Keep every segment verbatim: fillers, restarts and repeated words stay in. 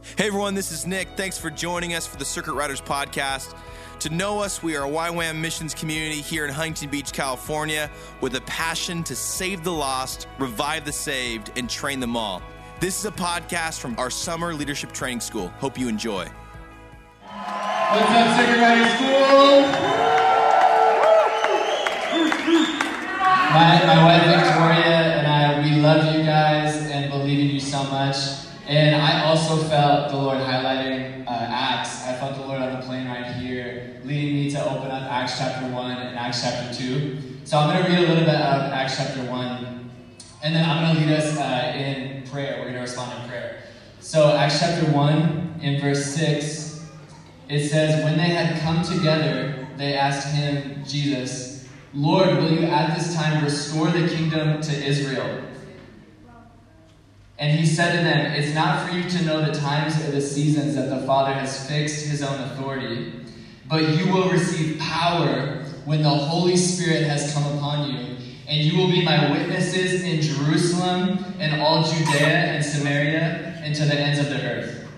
Hey everyone, this is Nick. Thanks for joining us for the Circuit Riders podcast. To know us, we are a Y WAM missions community here in Huntington Beach, California, with a passion to save the lost, revive the saved, and train them all. This is a podcast from our summer leadership training school. Hope you enjoy. What's up, Circuit Riders School? My, my wife Victoria and I, we love you guys and believe in you so much. And I also felt the Lord highlighting uh, Acts. I felt the Lord on the plane right here, leading me to open up Acts chapter one and Acts chapter two. So I'm going to read a little bit of Acts chapter one, and then I'm going to lead us uh, in prayer. We're going to respond in prayer. So Acts chapter one, in verse six, it says, "When they had come together, they asked him, Jesus, 'Lord, will you at this time restore the kingdom to Israel?' And he said to them, 'It's not for you to know the times or the seasons that the Father has fixed his own authority, but you will receive power when the Holy Spirit has come upon you, and you will be my witnesses in Jerusalem and all Judea and Samaria and to the ends of the earth.'"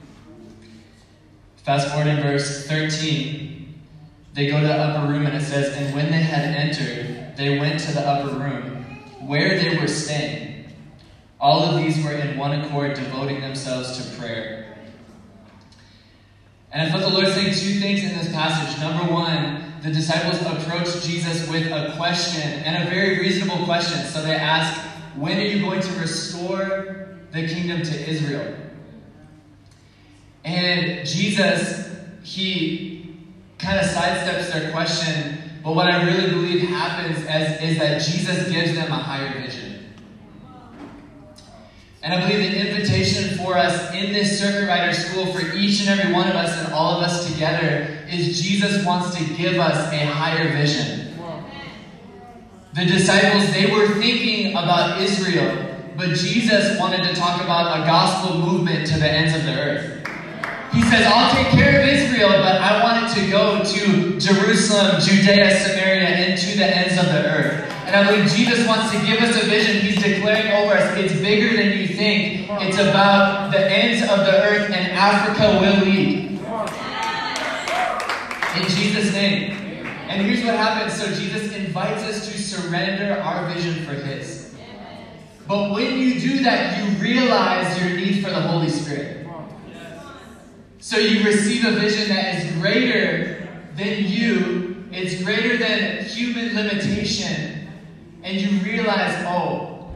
Fast forward in verse thirteen, they go to the upper room and it says, "And when they had entered, they went to the upper room, where they were staying. All of these were in one accord, devoting themselves to prayer." And I felt the Lord saying two things in this passage. Number one, the disciples approached Jesus with a question, and a very reasonable question. So they ask, "When are you going to restore the kingdom to Israel?" And Jesus, he kind of sidesteps their question, but what I really believe happens as, is that Jesus gives them a higher vision. And I believe the invitation for us in this Circuit Rider School, for each and every one of us and all of us together, is Jesus wants to give us a higher vision. The disciples, they were thinking about Israel, but Jesus wanted to talk about a gospel movement to the ends of the earth. He says, "I'll take care of Israel, but I want it to go to Jerusalem, Judea, Samaria, and to the ends of the earth." And I believe Jesus wants to give us a vision. He's declaring over us, it's bigger than you think. It's about the ends of the earth, and Africa will lead. In Jesus' name. And here's what happens. So Jesus invites us to surrender our vision for His. But when you do that, you realize your need for the Holy Spirit. So you receive a vision that is greater than you. It's greater than human limitation. And you realize, oh,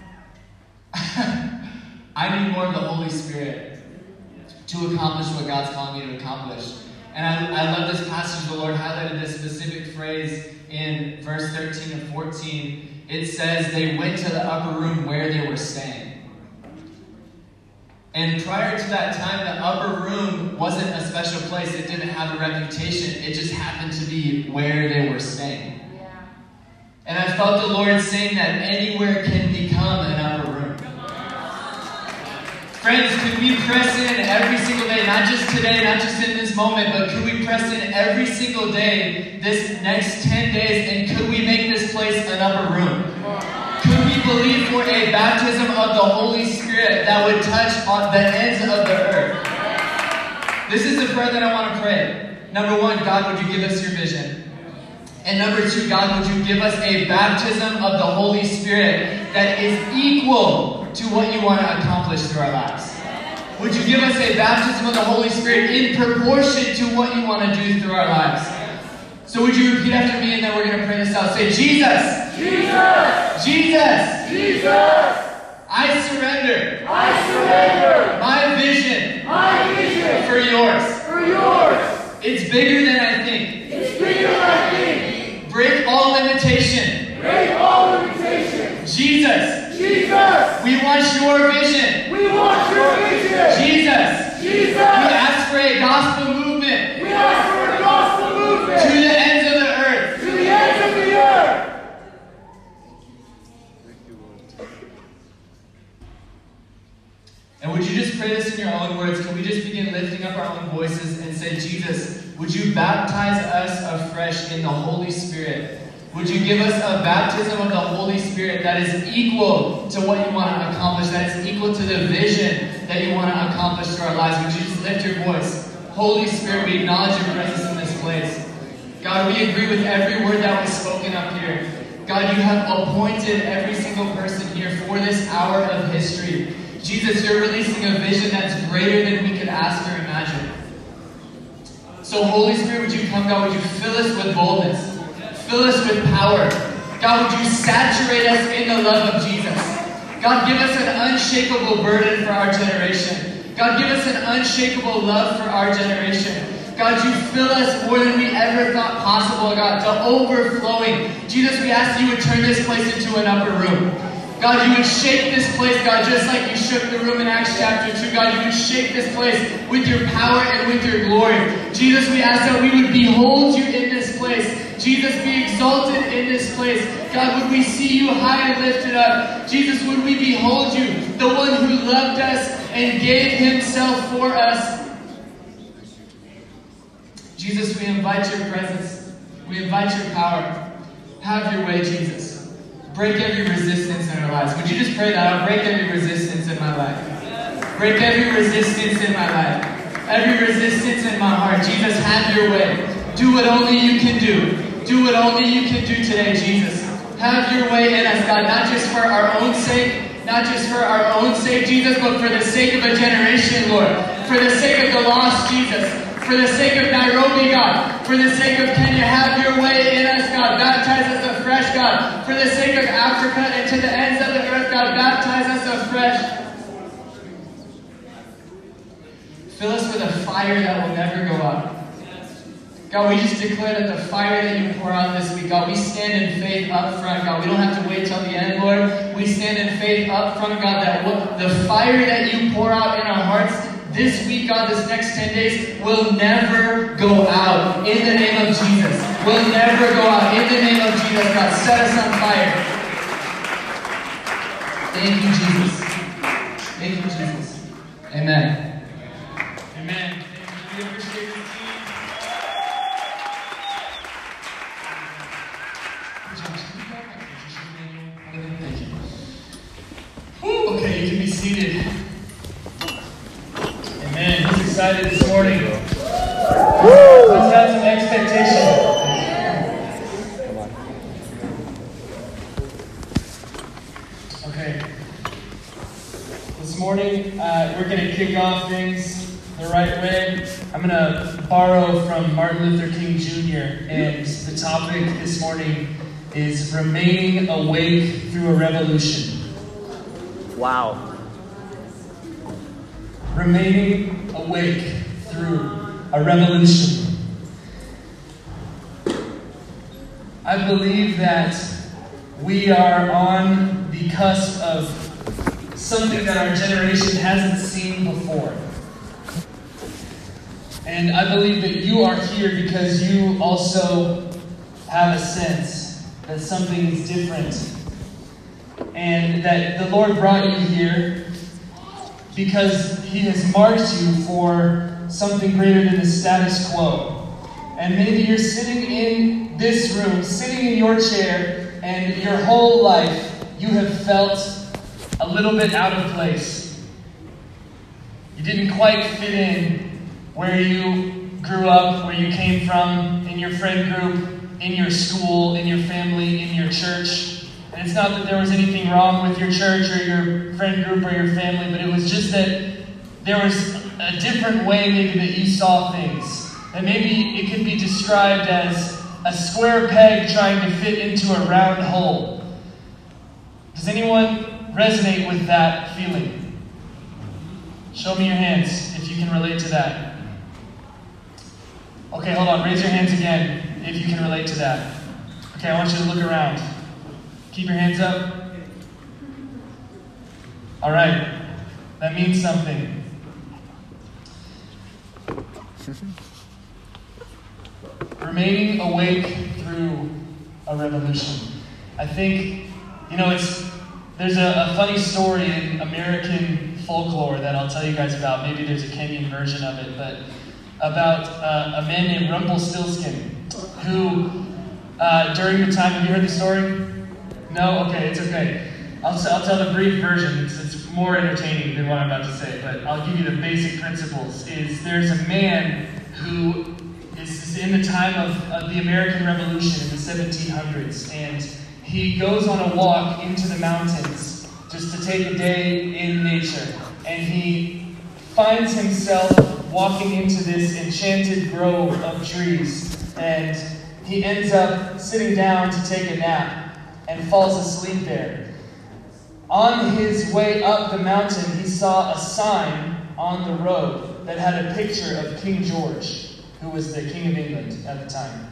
I need more of the Holy Spirit to accomplish what God's calling me to accomplish. And I, I love this passage. The Lord highlighted this specific phrase in verse thirteen and fourteen. It says they went to the upper room where they were staying. And prior to that time, the upper room wasn't a special place. It didn't have a reputation. It just happened to be where they were staying. And I felt the Lord saying that anywhere can become an upper room. Friends, could we press in every single day, not just today, not just in this moment, but could we press in every single day this next ten days, and could we make this place an upper room? Could we believe for a baptism of the Holy Spirit that would touch on the ends of the earth? This is the prayer that I want to pray. Number one, God, would you give us your vision? And number two, God, would you give us a baptism of the Holy Spirit that is equal to what you want to accomplish through our lives? Would you give us a baptism of the Holy Spirit in proportion to what you want to do through our lives? So would you repeat after me, and then we're going to pray this out. Say, Jesus! Jesus! Jesus! Jesus! I surrender. I surrender. My vision. My vision. For yours. For yours. It's bigger than I think. It's bigger than I think. Break all limitation. Break all limitation. Jesus. Jesus. We want your vision. We want your vision. Jesus. Jesus. We ask for a gospel movement. We ask for a gospel movement. To the ends of the earth. To the ends of the earth. And would you just pray this in your own words? Can we just begin lifting up our own voices and say, Jesus, would you baptize us afresh in the Holy Spirit? Would you give us a baptism of the Holy Spirit that is equal to what you want to accomplish, that is equal to the vision that you want to accomplish through our lives. Would you just lift your voice? Holy Spirit, we acknowledge your presence in this place. God, we agree with every word that was spoken up here. God, you have appointed every single person here for this hour of history. Jesus, you're releasing a vision that's greater than we could ask or imagine. So Holy Spirit, would you come, God? Would you fill us with boldness? Fill us with power. God, would you saturate us in the love of Jesus? God, give us an unshakable burden for our generation. God, give us an unshakable love for our generation. God, you fill us more than we ever thought possible, God, to overflowing. Jesus, we ask you would turn this place into an upper room. God, you would shake this place, God, just like you shook the room in Acts chapter two. God, you would shake this place with your power and with your glory. Jesus, we ask that we would behold you in this place. Jesus, be exalted in this place. God, would we see you high and lifted up? Jesus, would we behold you, the one who loved us and gave himself for us? Jesus, we invite your presence. We invite your power. Have your way, Jesus. Break every resistance in our lives. Would you just pray that out? Break every resistance in my life. Break every resistance in my life. Every resistance in my heart. Jesus, have your way. Do what only you can do. Do what only you can do today, Jesus. Have your way in us, God, not just for our own sake, not just for our own sake, Jesus, but for the sake of a generation, Lord. For the sake of the lost, Jesus. For the sake of Nairobi, God. For the sake of Kenya, have your way in us, God. Baptize us afresh, God. For the sake of Africa and to the ends of the earth, God, baptize us afresh. Fill us with a fire that will never go out. God, we just declare that the fire that you pour out this week, God, we stand in faith up front, God. We don't have to wait till the end, Lord. We stand in faith up front, God, that what, the fire that you pour out in our hearts this week, God, this next ten days, will never go out. In the name of Jesus. Will never go out. In the name of Jesus, God, set us on fire. Thank you, Jesus. Thank you, Jesus. Amen. Amen. Thank you. We appreciate the team. Thank you. Whew, okay, you can be seated. Amen. Who's excited this morning? Let's have some expectation. Okay. This morning, uh, we're going to kick off things the right way. I'm going to borrow from Martin Luther King Junior And the topic this morning is remaining awake through a revolution. Wow. Remaining awake through a revolution. I believe that we are on the cusp of something that our generation hasn't seen before. And I believe that you are here because you also have a sense that something is different. And that the Lord brought you here because He has marked you for something greater than the status quo. And maybe you're sitting in this room, sitting in your chair, and your whole life you have felt a little bit out of place. You didn't quite fit in where you grew up, where you came from, in your friend group, in your school, in your family, in your church. And it's not that there was anything wrong with your church or your friend group or your family, but it was just that there was a different way maybe that you saw things. That maybe it could be described as a square peg trying to fit into a round hole. Does anyone resonate with that feeling? Show me your hands if you can relate to that. Okay, hold on. Raise your hands again if you can relate to that. Okay, I want you to look around. Keep your hands up. All right. That means something. Remaining awake through a revolution. I think, you know, it's there's a, a funny story in American folklore that I'll tell you guys about. Maybe there's a Kenyan version of it, but about uh, a man named Rumpelstiltskin, who uh, during the time, have you heard the story? No? Okay, it's okay. I'll, I'll tell the brief version. It's, it's more entertaining than what I'm about to say, but I'll give you the basic principles. Is there's a man who is in the time of, of the American Revolution in the seventeen hundreds, and he goes on a walk into the mountains just to take a day in nature, and he finds himself walking into this enchanted grove of trees, and he ends up sitting down to take a nap and falls asleep there. On his way up the mountain, he saw a sign on the road that had a picture of King George, who was the King of England at the time.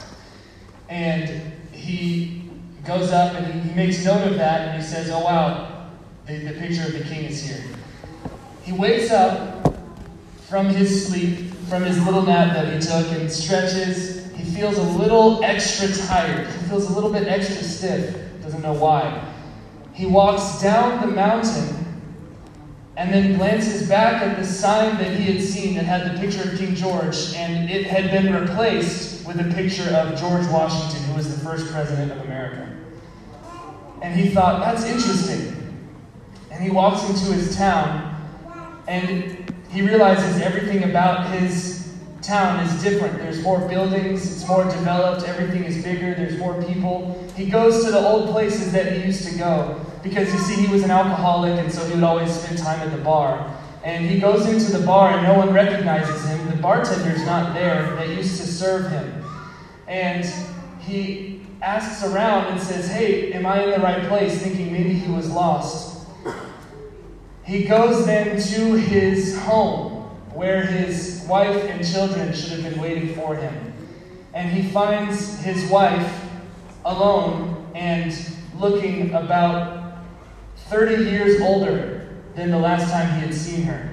And he goes up and he, he makes note of that, and he says, oh wow, the, the picture of the king is here. He wakes up from his sleep, from his little nap that he took, and stretches. He feels a little extra tired. He feels a little bit extra stiff. Doesn't know why. He walks down the mountain and then glances back at the sign that he had seen that had the picture of King George, and it had been replaced with a picture of George Washington, who was the first president of America. And he thought, that's interesting. And he walks into his town, and he realizes everything about his town is different. There's more buildings, it's more developed, everything is bigger, there's more people. He goes to the old places that he used to go, because you see, he was an alcoholic, and so he would always spend time at the bar. And he goes into the bar, and no one recognizes him. The bartender's not there that used to serve him. And he asks around and says, hey, am I in the right place? Thinking maybe he was lost. He goes then to his home, where his wife and children should have been waiting for him. And he finds his wife alone and looking about thirty years older than the last time he had seen her.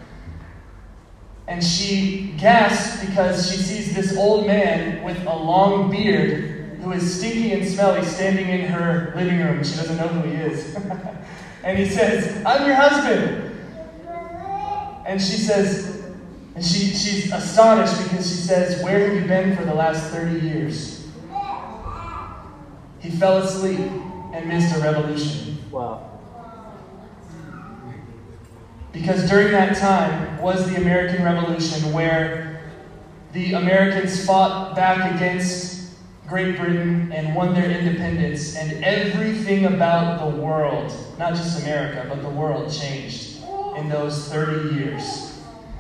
And she gasps because she sees this old man with a long beard who is stinky and smelly standing in her living room. She doesn't know who he is. And he says, I'm your husband. And she says, and she, she's astonished because she says, where have you been for the last thirty years? He fell asleep and missed a revolution. Wow. Because during that time was the American Revolution, where the Americans fought back against Great Britain and won their independence, and everything about the world, not just America, but the world changed in those thirty years.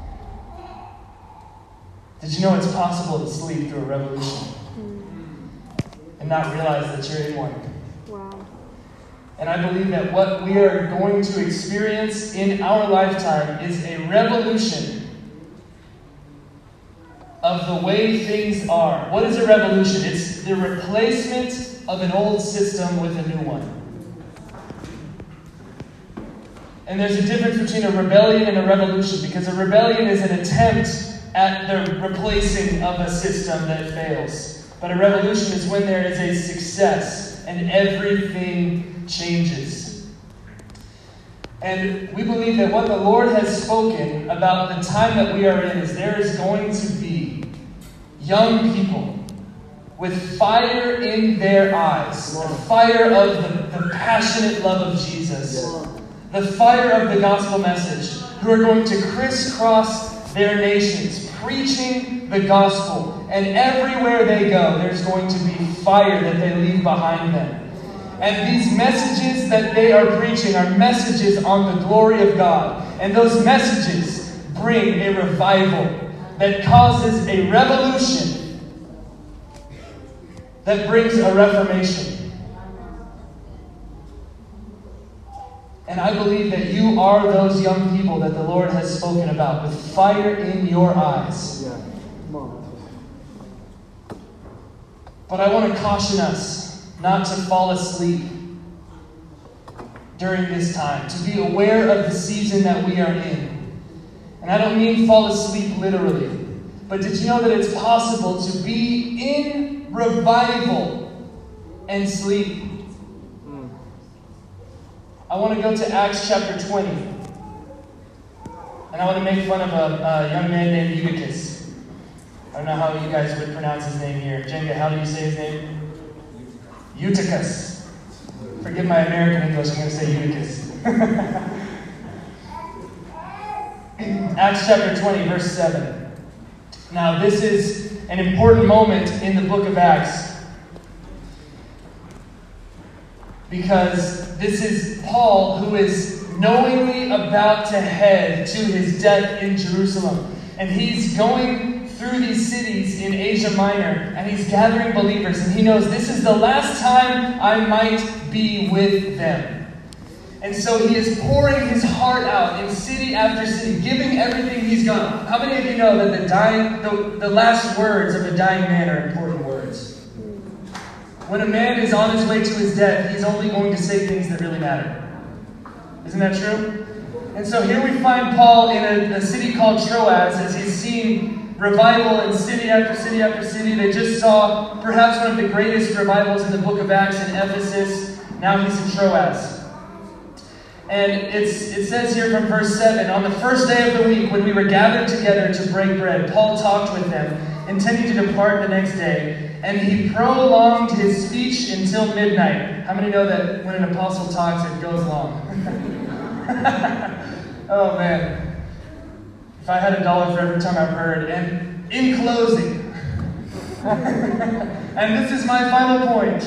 Did you know it's possible to sleep through a revolution and not realize that you're in one? Wow. And I believe that what we are going to experience in our lifetime is a revolution of the way things are. What is a revolution? It's the replacement of an old system with a new one. And there's a difference between a rebellion and a revolution, because a rebellion is an attempt at the replacing of a system that fails. But a revolution is when there is a success and everything changes. And we believe that what the Lord has spoken about the time that we are in is there is going to be young people with fire in their eyes, the fire of the, the passionate love of Jesus, the fire of the gospel message, who are going to crisscross their nations, preaching the gospel. And everywhere they go, there's going to be fire that they leave behind them. And these messages that they are preaching are messages on the glory of God. And those messages bring a revival that causes a revolution that brings a reformation. And I believe that you are those young people that the Lord has spoken about, with fire in your eyes. Yeah. Come on. But I want to caution us not to fall asleep during this time, to be aware of the season that we are in. And I don't mean fall asleep literally, but did you know that it's possible to be in revival and sleep? Mm. I want to go to Acts chapter twenty, and I want to make fun of a, a young man named Eutychus. I don't know how you guys would pronounce his name here. Jenga, how do you say his name? Eutychus. Forgive my American English, I'm going to say Eutychus. Acts chapter twenty, verse seven. Now, this is an important moment in the book of Acts because this is Paul who is knowingly about to head to his death in Jerusalem. And he's going through these cities in Asia Minor, and he's gathering believers, and he knows this is the last time I might be with them. And so he is pouring his heart out in city after city, giving everything he's got. How many of you know that the dying, the, the last words of a dying man are important words? When a man is on his way to his death, he's only going to say things that really matter. Isn't that true? And so here we find Paul in a, a city called Troas as he's seeing revival in city after city after city. They just saw perhaps one of the greatest revivals in the book of Acts in Ephesus. Now he's in Troas. And it's, it says here from verse seven, on the first day of the week when we were gathered together to break bread, Paul talked with them, intending to depart the next day. And he prolonged his speech until midnight. How many know that when an apostle talks, it goes long? Oh man. If I had a dollar for every time I've heard, and in closing, and this is my final point.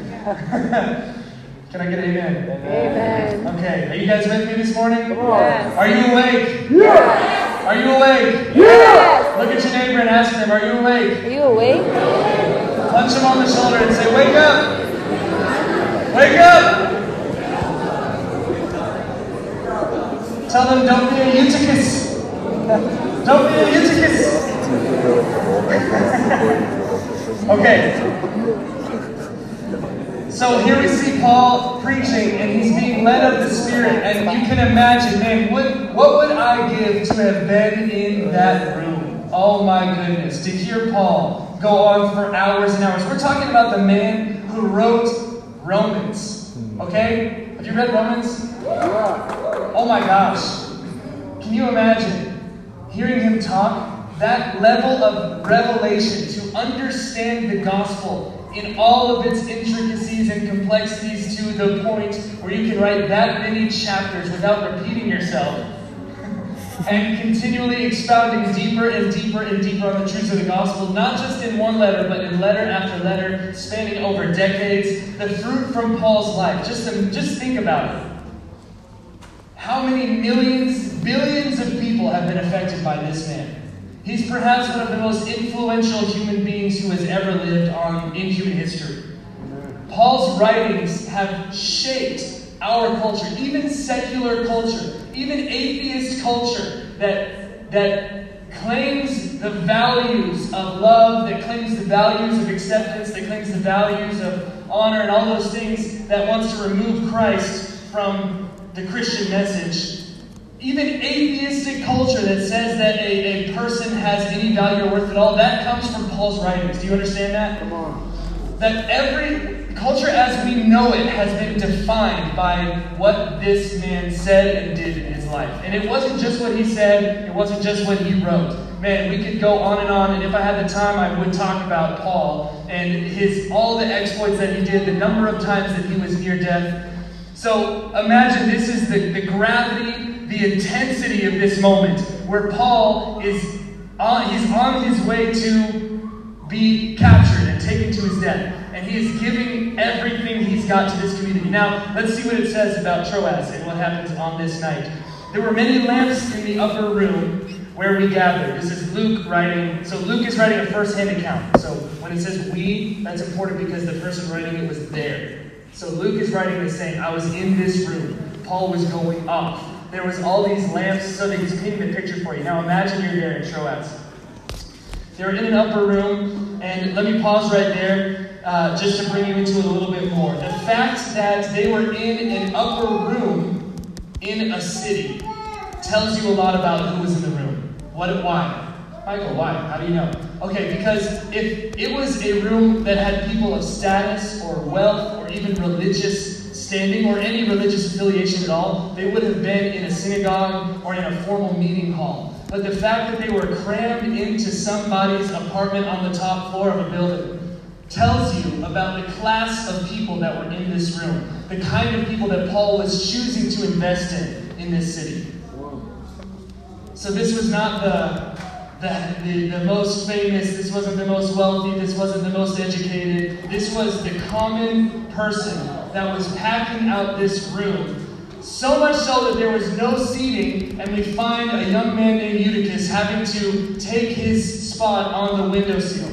Can I get an amen? Amen. Okay, are you guys with me this morning? Yes. Are you awake? Yes. Are you awake? Yes. Look at your neighbor and ask them, are you awake? Are you awake? Punch him on the shoulder and say, wake up! Wake up! Tell them, don't be a Eutychus. Don't be a Eutychus. Okay. So here we see Paul preaching, and he's being led of the Spirit. And you can imagine, man, what, what would I give to have been in that room? Oh my goodness, to hear Paul go on for hours and hours. We're talking about the man who wrote Romans. Okay? Have you read Romans? Oh my gosh. Can you imagine hearing him talk? That level of revelation to understand the gospel in all of its intricacies and complexities to the point where you can write that many chapters without repeating yourself and continually expounding deeper and deeper and deeper on the truths of the gospel, not just in one letter, but in letter after letter, spanning over decades. The fruit from Paul's life. Just, just think about it. How many millions, billions of people have been affected by this man? He's perhaps one of the most influential human beings who has ever lived on in human history. Paul's writings have shaped our culture, even secular culture, even atheist culture that, that claims the values of love, that claims the values of acceptance, that claims the values of honor and all those things, that wants to remove Christ from the Christian message. Even atheistic culture that says that a, a person has any value or worth at all, that comes from Paul's writings. Do you understand that? Come on. That every culture as we know it has been defined by what this man said and did in his life. And it wasn't just what he said, it wasn't just what he wrote. Man, we could go on and on, and if I had the time, I would talk about Paul and his all the exploits that he did, the number of times that he was near death. So imagine this is the, the gravity, the intensity of this moment where Paul is on, he's on his way to be captured and taken to his death. And he is giving everything he's got to this community. Now, let's see what it says about Troas and what happens on this night. There were many lamps in the upper room where we gathered. This is Luke writing. So Luke is writing a first-hand account. So when it says we, that's important because the person writing it was there. So Luke is writing this saying, I was in this room. Paul was going off. There was all these lamps, so that he's painting the picture for you. Now imagine you're there in Troas. They're in an upper room, and let me pause right there uh, just to bring you into it a little bit more. The fact that they were in an upper room in a city tells you a lot about who was in the room. What? Why? Michael, why? How do you know? Okay, because if it was a room that had people of status or wealth or even religious standing or any religious affiliation at all, they would have been in a synagogue or in a formal meeting hall. But the fact that they were crammed into somebody's apartment on the top floor of a building tells you about the class of people that were in this room, the kind of people that Paul was choosing to invest in in this city. So this was not the, the, the, the most famous, this wasn't the most wealthy, this wasn't the most educated. This was the common person that was packing out this room. So much so that there was no seating, and we find a young man named Eutychus having to take his spot on the windowsill.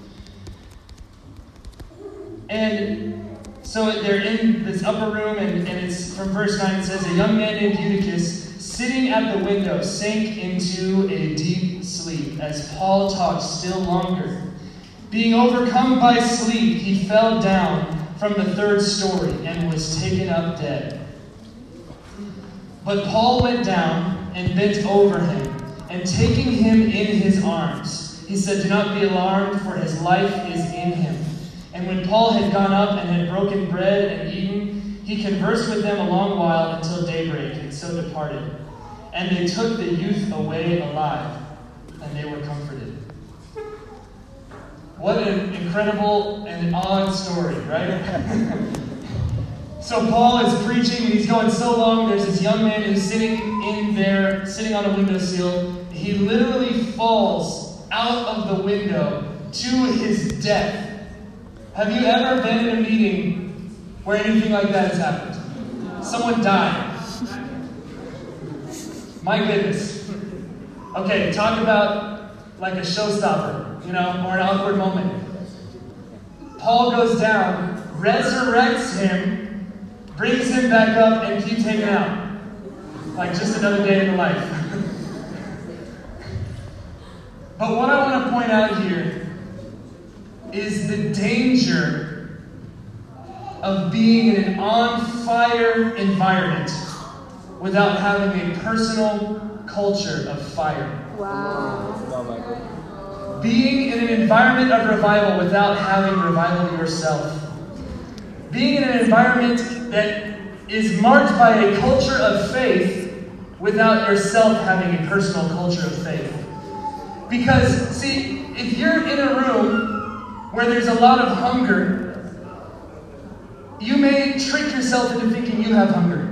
And so they're in this upper room, and, and it's from verse nine, it says, a young man named Eutychus, sitting at the window, sank into a deep sleep as Paul talked still longer. Being overcome by sleep, he fell down from the third story and was taken up dead. But Paul went down and bent over him, and taking him in his arms, he said, do not be alarmed, for his life is in him. And when Paul had gone up and had broken bread and eaten, he conversed with them a long while until daybreak, and so departed. And they took the youth away alive, and they were comforted. What an incredible and odd story, right? So Paul is preaching, and he's going so long. There's this young man who's sitting in there, sitting on a windowsill. He literally falls out of the window to his death. Have you ever been in a meeting where anything like that has happened? Someone died. My goodness. Okay, talk about like a showstopper, you know, or an awkward moment. Paul goes down, resurrects him, brings him back up, and keeps hanging out. Like just another day in the life. But what I want to point out here is the danger of being in an on-fire environment without having a personal culture of fire. Wow. Being in an environment of revival without having revival yourself. Being in an environment that is marked by a culture of faith without yourself having a personal culture of faith. Because, see, if you're in a room where there's a lot of hunger, you may trick yourself into thinking you have hunger.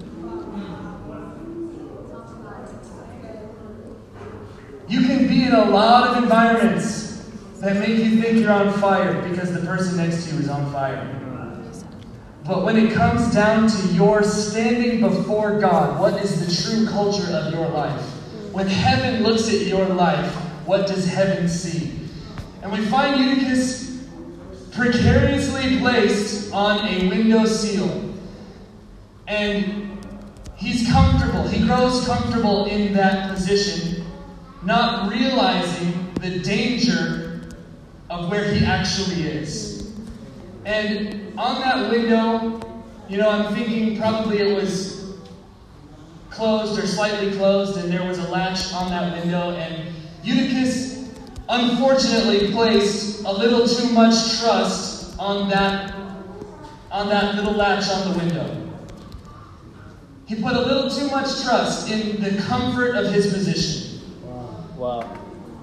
You can be in a lot of environments that make you think you're on fire because the person next to you is on fire. But when it comes down to your standing before God, what is the true culture of your life? When heaven looks at your life, what does heaven see? And we find Eutychus precariously placed on a window sill. And he's comfortable. He grows comfortable in that position, not realizing the danger of where he actually is. And on that window, you know, I'm thinking probably it was closed or slightly closed, and there was a latch on that window, and Eutychus unfortunately placed a little too much trust on that, on that little latch on the window. He put a little too much trust in the comfort of his position. Wow.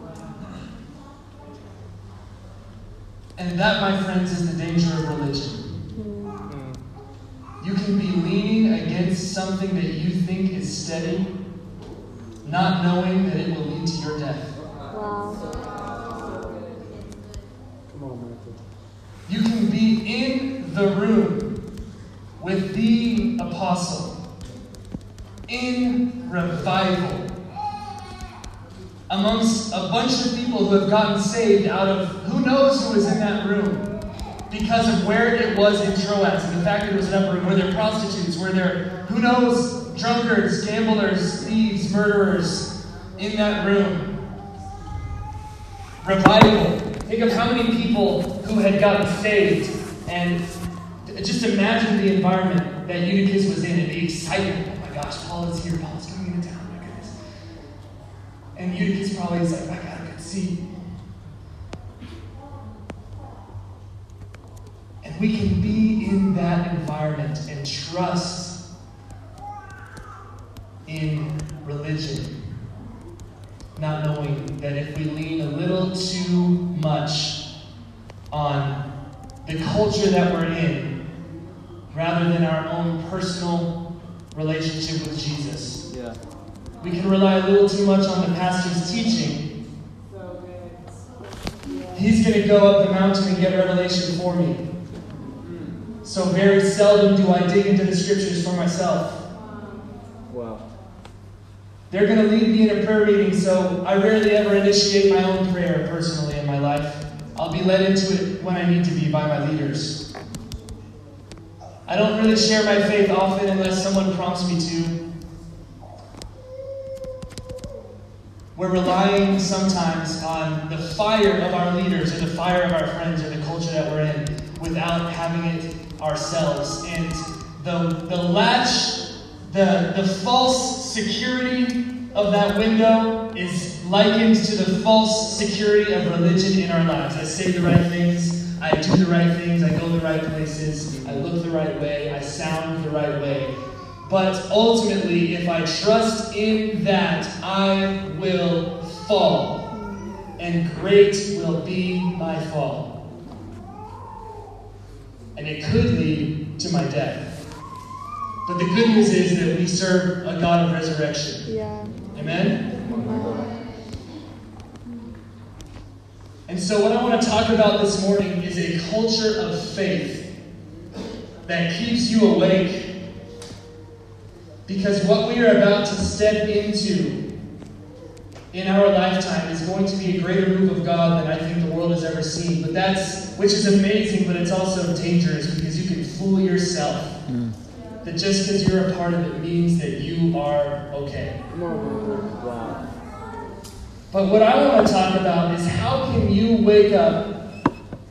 And that, my friends, is the danger of religion. You can be leaning against something that you think is steady, not knowing that it will lead to your death. Wow. You can be in the room with the apostle, in revival, amongst a bunch of people who have gotten saved out of who knows who was in that room because of where it was in Troas and the fact that it was an upper room. Were there prostitutes? Were there, who knows, drunkards, gamblers, thieves, murderers in that room? Revival. Think of how many people who had gotten saved, and just imagine the environment that Eutychus was in and the excitement. Oh my gosh, Paul is here. Paul is coming into town. My goodness. And Eutychus probably is like, I got a good seat. And we can be in that environment and trust in religion, not knowing that if we lean a little too much on the culture that we're in, rather than our own personal relationship with Jesus, Yeah. We can rely a little too much on the pastor's teaching. He's going to go up the mountain and get revelation for me. So very seldom do I dig into the scriptures for myself. Wow. They're going to lead me in a prayer meeting, so I rarely ever initiate my own prayer personally in my life. I'll be led into it when I need to be by my leaders. I don't really share my faith often unless someone prompts me to. We're relying sometimes on the fire of our leaders or the fire of our friends or the culture that we're in without having it ourselves. And the, the latch, the, the false security of that window is likened to the false security of religion in our lives. I say the right things, I do the right things, I go the right places, I look the right way, I sound the right way. But ultimately, if I trust in that, I will fall. And great will be my fall. And it could lead to my death. But the good news is that we serve a God of resurrection. Yeah. Amen? Amen. And so what I want to talk about this morning is a culture of faith that keeps you awake. Because what we are about to step into in our lifetime is going to be a greater move of God than I think the world has ever seen. But that's, which is amazing, but it's also dangerous because you can fool yourself. Mm. That just because you're a part of it means that you are okay. Wow. But what I want to talk about is how can you wake up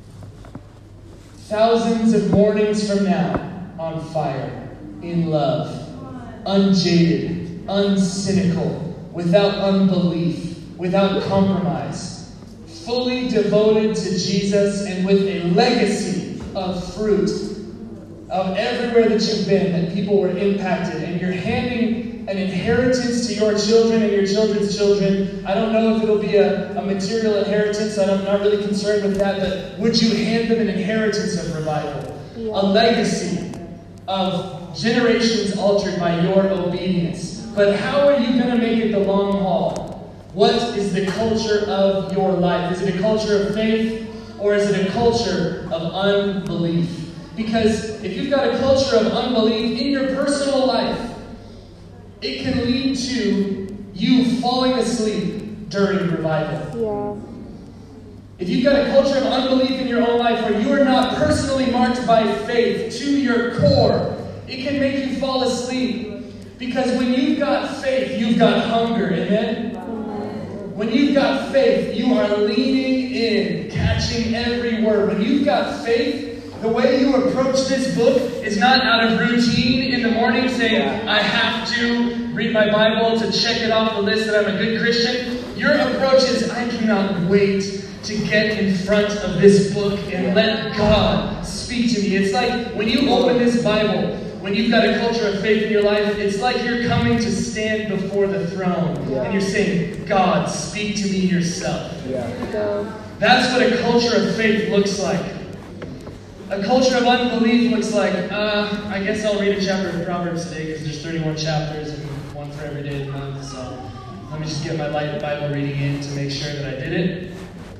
thousands of mornings from now on fire, in love, unjaded, uncynical, without unbelief, without compromise, fully devoted to Jesus and with a legacy of fruit of everywhere that you've been, that people were impacted, and you're handing an inheritance to your children and your children's children. I don't know if it'll be a, a material inheritance, I'm not really concerned with that, but would you hand them an inheritance of revival? Yeah. A legacy of generations altered by your obedience. But how are you going to make it the long haul? What is the culture of your life? Is it a culture of faith or is it a culture of unbelief? Because if you've got a culture of unbelief in your personal life, it can lead to you falling asleep during revival. Yeah. If you've got a culture of unbelief in your own life where you are not personally marked by faith to your core, it can make you fall asleep. Because when you've got faith, you've got hunger. Amen? When you've got faith, you are leaning in, catching every word. When you've got faith, the way you approach this book is not out of routine in the morning saying, I have to read my Bible to check it off the list that I'm a good Christian. Your approach is, I cannot wait to get in front of this book and let God speak to me. It's like when you open this Bible, when you've got a culture of faith in your life, it's like you're coming to stand before the throne. Yeah. And you're saying, God, speak to me yourself. Yeah. Go. That's what a culture of faith looks like. A culture of unbelief looks like, uh, I guess I'll read a chapter of Proverbs today because there's thirty-one chapters and one for every day of the month. So let me just get my light Bible reading in to make sure that I did it.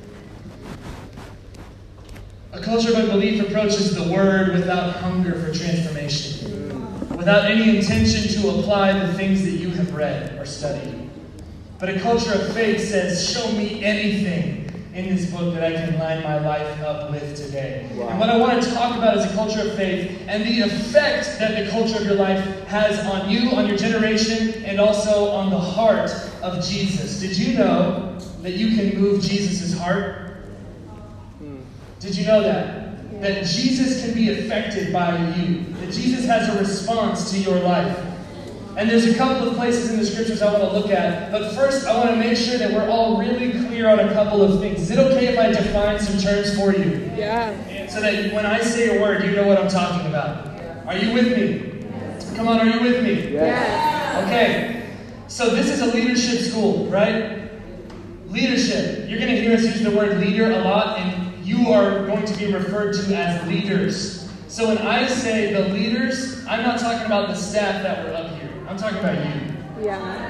A culture of unbelief approaches the Word without hunger for transformation, without any intention to apply the things that you have read or studied. But a culture of faith says, show me anything in this book that I can line my life up with today. Wow. And what I want to talk about is a culture of faith and the effect that the culture of your life has on you, on your generation, and also on the heart of Jesus. Did you know that you can move Jesus' heart? Did you know that? That Jesus can be affected by you. That Jesus has a response to your life. And there's a couple of places in the scriptures I want to look at. But first, I want to make sure that we're all really clear on a couple of things. Is it okay if I define some terms for you? Yeah. So that when I say a word, you know what I'm talking about. Are you with me? Come on, are you with me? Yeah. Okay. So this is a leadership school, right? Leadership. You're going to hear us use the word leader a lot, and you are going to be referred to as leaders. So when I say the leaders, I'm not talking about the staff that were up here. I'm talking about you. Yeah.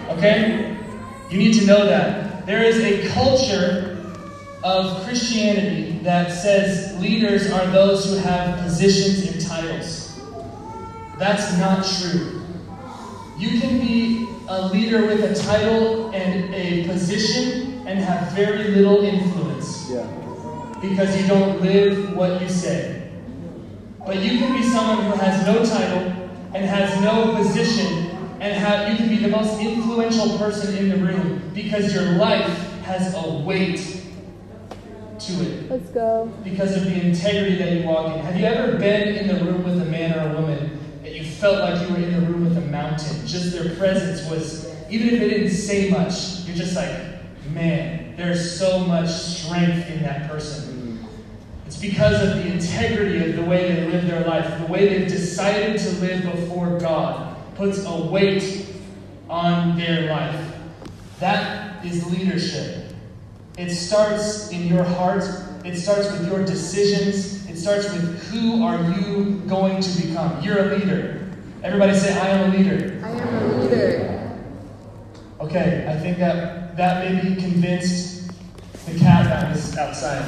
Okay? You need to know that. There is a culture of Christianity that says leaders are those who have positions and titles. That's not true. You can be a leader with a title and a position and have very little influence. Yeah. Because you don't live what you say. But you can be someone who has no title and has no position, and have, you can be the most influential person in the room because your life has a weight to it. Let's go. Because of the integrity that you walk in. Have you ever been in the room with a man or a woman that you felt like you were in the room with a mountain? Just their presence was, even if they didn't say much, you're just like, man, there's so much strength in that person. It's because of the integrity of the way they live their life, the way they've decided to live before God puts a weight on their life. That is leadership. It starts in your heart. It starts with your decisions. It starts with who are you going to become. You're a leader. Everybody say, I am a leader. I am a leader. Okay, I think that that maybe convinced the cat that was outside.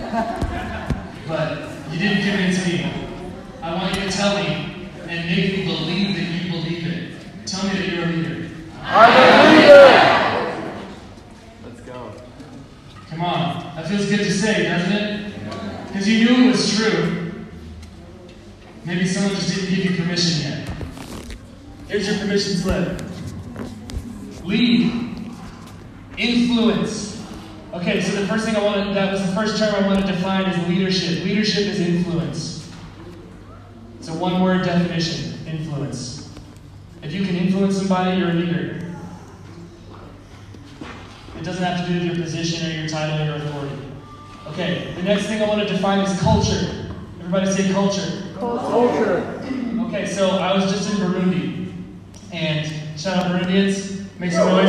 But you didn't convince me. I want you to tell me and make me believe that you believe it. Tell me that you're a leader. I'm a leader! Let's go. Come on. That feels good to say, doesn't it? Because you knew it was true. Maybe someone just didn't give you permission yet. Here's your permission slip. Lead. Influence. Okay, so the first thing I wanted, that was the first term I wanted to define is leadership. Leadership is influence. It's a one-word definition, influence. If you can influence somebody, you're a leader. It doesn't have to do with your position or your title or your authority. Okay, the next thing I want to define is culture. Everybody say culture. Culture. Okay, so I was just in Burundi. And shout out Burundians. Make some noise.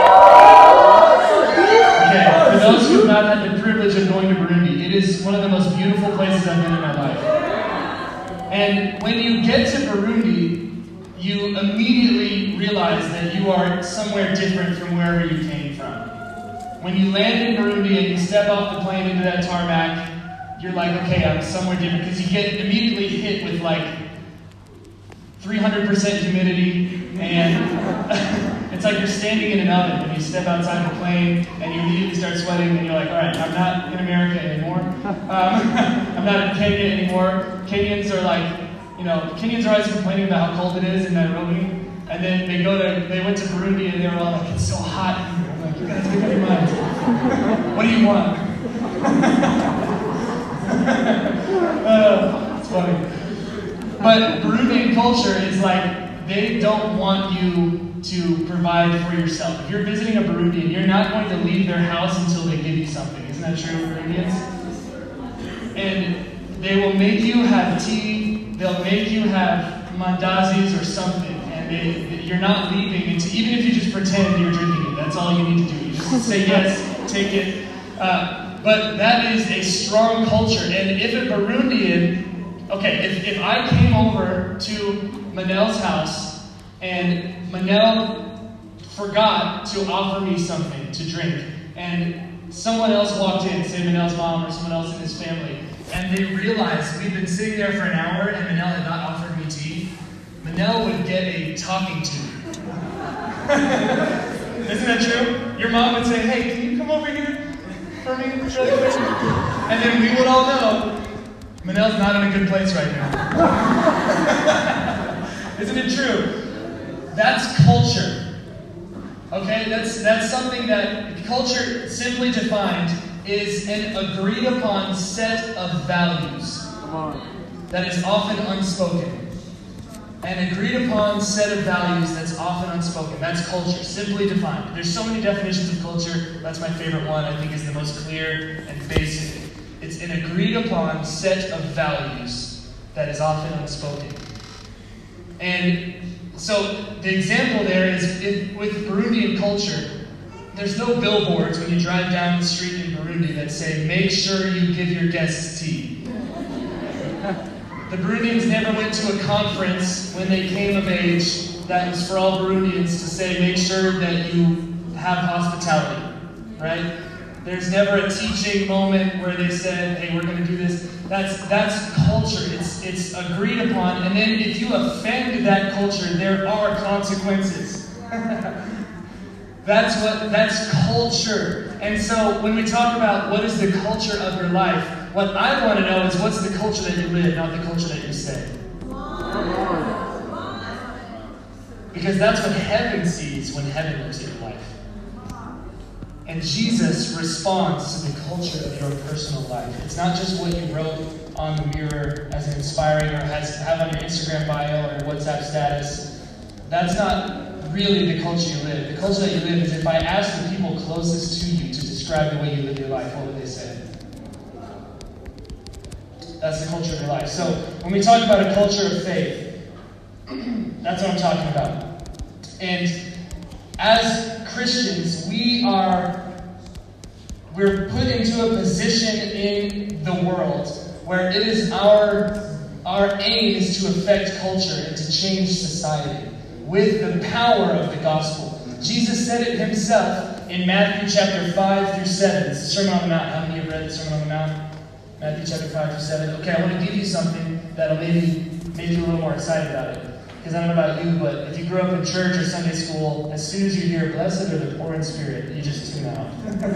Okay, for those who have not had the privilege of going to Burundi, it is one of the most beautiful places I've been in my life. And when you get to Burundi, you immediately realize that you are somewhere different from wherever you came from. When you land in Burundi and you step off the plane into that tarmac, you're like, okay, I'm somewhere different, because you get immediately hit with like three hundred percent humidity, and it's like you're standing in an oven when you step outside the plane and you immediately start sweating and you're like, all right, I'm not in America anymore. Um, I'm not in Kenya anymore. Kenyans are like, you know, Kenyans are always complaining about how cold it is in Nairobi, and then they go to, they went to Burundi and they were all like, it's so hot here. I'm like, you guys make up your minds. What do you want? uh, it's funny. But Burundian culture is like, they don't want you to provide for yourself. If you're visiting a Burundian, you're not going to leave their house until they give you something. Isn't that true, Burundians? And they will make you have tea, they'll make you have mandazis or something, and they, you're not leaving until, even if you just pretend you're drinking it, that's all you need to do. You just say yes, take it. Uh, but that is a strong culture, and if a Burundian Okay, if, if I came over to Manel's house and Manel forgot to offer me something to drink, and someone else walked in, say Manel's mom or someone else in his family, and they realized we'd been sitting there for an hour and Manel had not offered me tea, Manel would get a talking to. Isn't that true? Your mom would say, hey, can you come over here for me? And then we would all know, Manel's not in a good place right now. Isn't it true? That's culture. Okay? That's that's something that culture, simply defined, is an agreed upon set of values that is often unspoken. An agreed upon set of values that's often unspoken. That's culture, simply defined. There's so many definitions of culture. That's my favorite one. I think is the most clear and basic. It's an agreed upon set of values that is often unspoken. And so the example there is if, with Burundian culture, there's no billboards when you drive down the street in Burundi that say, make sure you give your guests tea. The Burundians never went to a conference when they came of age that was for all Burundians to say, make sure that you have hospitality, right? There's never a teaching moment where they said, hey, we're going to do this. That's that's culture. It's it's agreed upon. And then if you offend that culture, there are consequences. That's what that's culture. And so when we talk about what is the culture of your life, what I want to know is what's the culture that you live, not the culture that you say. Because that's what heaven sees when heaven looks at your life. And Jesus responds to the culture of your personal life. It's not just what you wrote on the mirror as an inspiring or has, have on your Instagram bio or WhatsApp status. That's not really the culture you live. The culture that you live is if I ask the people closest to you to describe the way you live your life, what would they say? That's the culture of your life. So when we talk about a culture of faith, that's what I'm talking about. And as Christians, we are we're put into a position in the world where it is our our aim is to affect culture and to change society with the power of the gospel. Jesus said it himself in Matthew chapter five through seven. It's the Sermon on the Mount. How many have read the Sermon on the Mount? Matthew chapter five through seven. Okay, I want to give you something that'll maybe make you a little more excited about it. Because I don't know about you, but if you grew up in church or Sunday school, as soon as you hear blessed are the poor in spirit, you just tune out.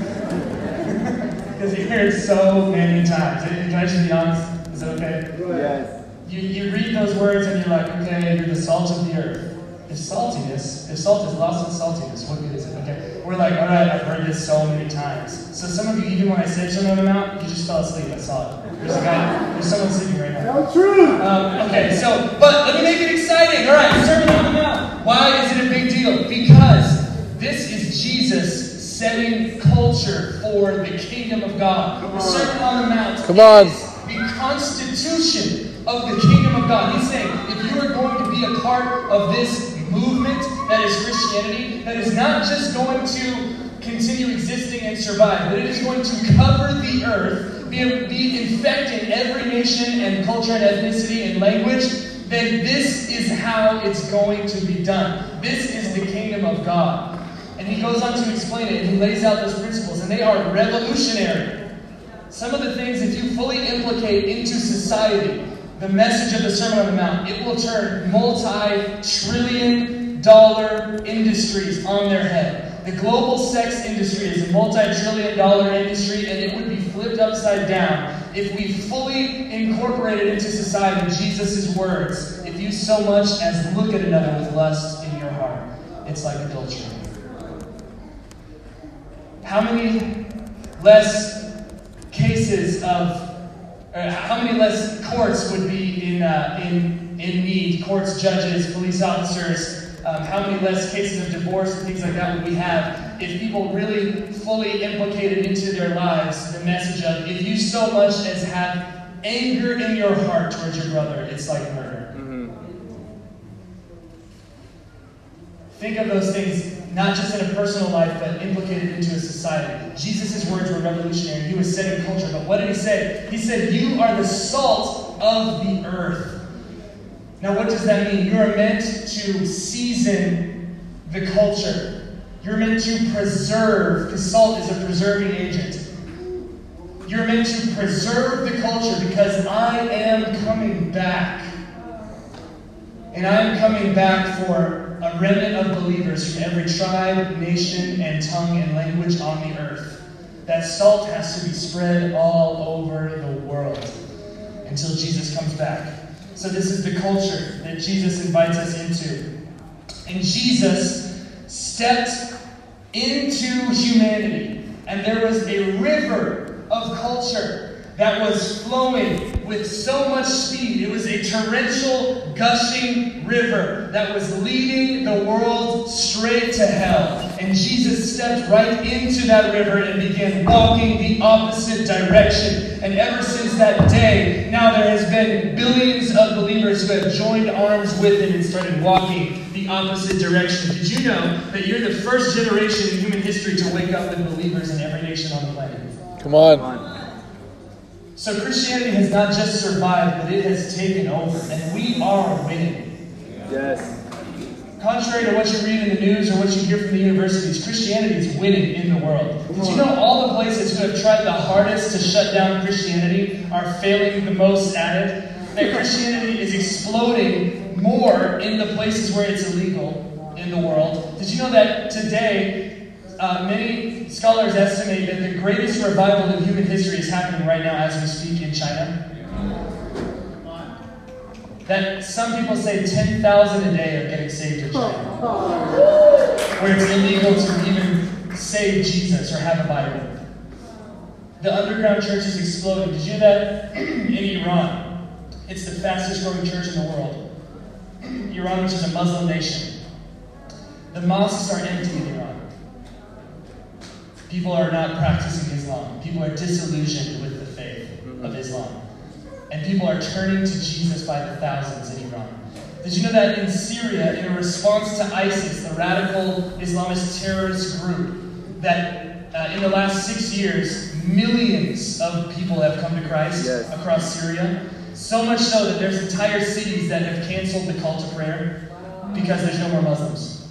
Because you hear it so many times. Can I just be honest? Is that okay? Yes. You, you read those words and you're like, okay, you're the salt of the earth. If saltiness, if salt is lost in saltiness, what good is it? Okay. We're like, all right, I've heard this so many times. So some of you, even when I said Sermon on the Mount, you just fell asleep. I saw it. There's a guy, there's someone sleeping right now. Tell the truth. Um, okay, so, but let me make it exciting. All right, Sermon on the Mount. Why is it a big deal? Because this is Jesus setting culture for the kingdom of God. The Sermon on the Mount Come on. is the constitution of the kingdom of God. He's saying, if you are going to be a part of this movement that is Christianity, that is not just going to continue existing and survive, but it is going to cover the earth, be, be infecting every nation and culture and ethnicity and language, then this is how it's going to be done. This is the kingdom of God. And he goes on to explain it, and he lays out those principles, and they are revolutionary. Some of the things that you fully implicate into society, the message of the Sermon on the Mount, it will turn multi-trillion dollar industries on their head. The global sex industry is a multi-trillion dollar industry, and it would be flipped upside down if we fully incorporated into society Jesus' words. If you so much as look at another with lust in your heart, it's like adultery. How many less cases of Uh, how many less courts would be in uh, in in need? Courts, judges, police officers. Um, how many less cases of divorce and things like that would we have if people really fully implicated into their lives the message of if you so much as have anger in your heart towards your brother, it's like murder. Mm-hmm. Think of those things not just in a personal life, but implicated into a society. Jesus' words were revolutionary. He was setting culture. But what did he say? He said, you are the salt of the earth. Now, what does that mean? You are meant to season the culture. You're meant to preserve, because salt is a preserving agent. You're meant to preserve the culture because I am coming back. And I am coming back for a remnant of believers from every tribe, nation, and tongue and language on the earth. That salt has to be spread all over the world until Jesus comes back. So this is the culture that Jesus invites us into. And Jesus stepped into humanity, and there was a river of culture that was flowing with so much speed. It was a torrential, gushing river that was leading the world straight to hell. And Jesus stepped right into that river and began walking the opposite direction. And ever since that day, now there has been billions of believers who have joined arms with him and started walking the opposite direction. Did you know that you're the first generation in human history to wake up with believers in every nation on the planet? Come on. So Christianity has not just survived, but it has taken over. And we are winning. Yes. contrary to what you read in the news or what you hear from the universities, Christianity is winning in the world. Did you know all the places who have tried the hardest to shut down Christianity are failing the most at it? That Christianity is exploding more in the places where it's illegal in the world. Did you know that today, uh, many scholars estimate that the greatest revival in human history is happening right now as we speak in China? That some people say ten thousand a day are getting saved in China. Where it's illegal to even say Jesus or have a Bible. The underground church is exploding. Did you know that in Iran? It's the fastest growing church in the world. Iran, which is a Muslim nation. The mosques are empty in Iran. People are not practicing Islam. People are disillusioned with the faith of Islam. And people are turning to Jesus by the thousands in Iran. Did you know that in Syria, in a response to ISIS, the radical Islamist terrorist group, that uh, in the last six years, millions of people have come to Christ yes. across Syria? So much so that there's entire cities that have canceled the call to prayer because there's no more Muslims.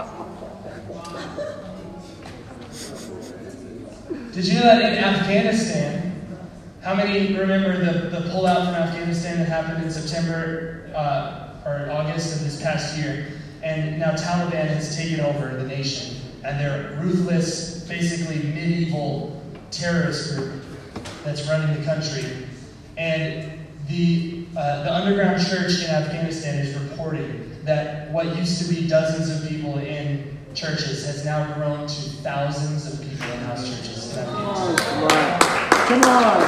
Did you know that in Afghanistan, how many remember the, the pullout from Afghanistan that happened in September uh, or August of this past year? And now Taliban has taken over the nation. And they're a ruthless, basically medieval terrorist group that's running the country. And the, uh, the underground church in Afghanistan is reporting that what used to be dozens of people in churches has now grown to thousands of people in house churches in Afghanistan. Come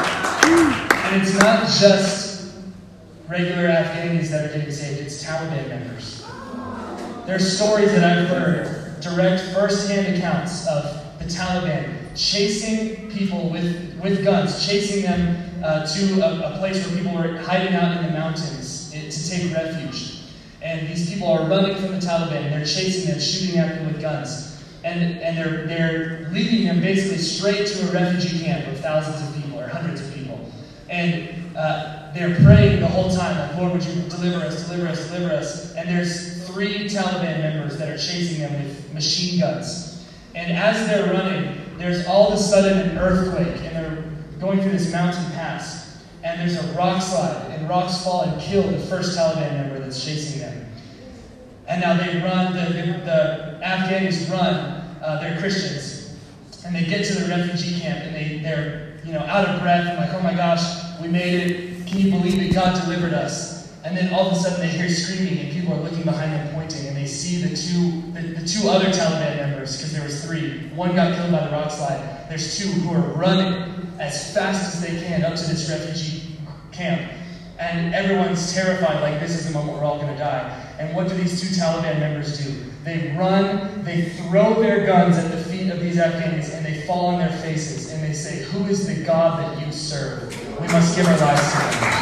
on. And it's not just regular Afghanis that are getting saved, it's Taliban members. There's stories that I've heard, direct first-hand accounts of the Taliban chasing people with, with guns, chasing them uh, to a, a place where people were hiding out in the mountains to take refuge. And these people are running from the Taliban, and they're chasing them, shooting at them with guns. And, and they're, they're leading them basically straight to a refugee camp of thousands of people, or hundreds of people. And uh, they're praying the whole time, like, Lord, would you deliver us, deliver us, deliver us. And there's three Taliban members that are chasing them with machine guns. And as they're running, there's all of a sudden an earthquake, and they're going through this mountain pass. And there's a rock slide, and rocks fall and kill the first Taliban member that's chasing them. And now they run, the, the, the Afghanis run, uh, they're Christians, and they get to the refugee camp, and they, they're you know, out of breath, and like, oh my gosh, we made it, can you believe it, God delivered us? And then all of a sudden they hear screaming, and people are looking behind them pointing, and they see the two, the, the two other Taliban members, because there was three. One got killed by the rock slide. There's two who are running as fast as they can up to this refugee camp. And everyone's terrified, like this is the moment we're all going to die. And what do these two Taliban members do? They run, they throw their guns at the feet of these Afghanis, and they fall on their faces, and they say, who is the God that you serve? We must give our lives to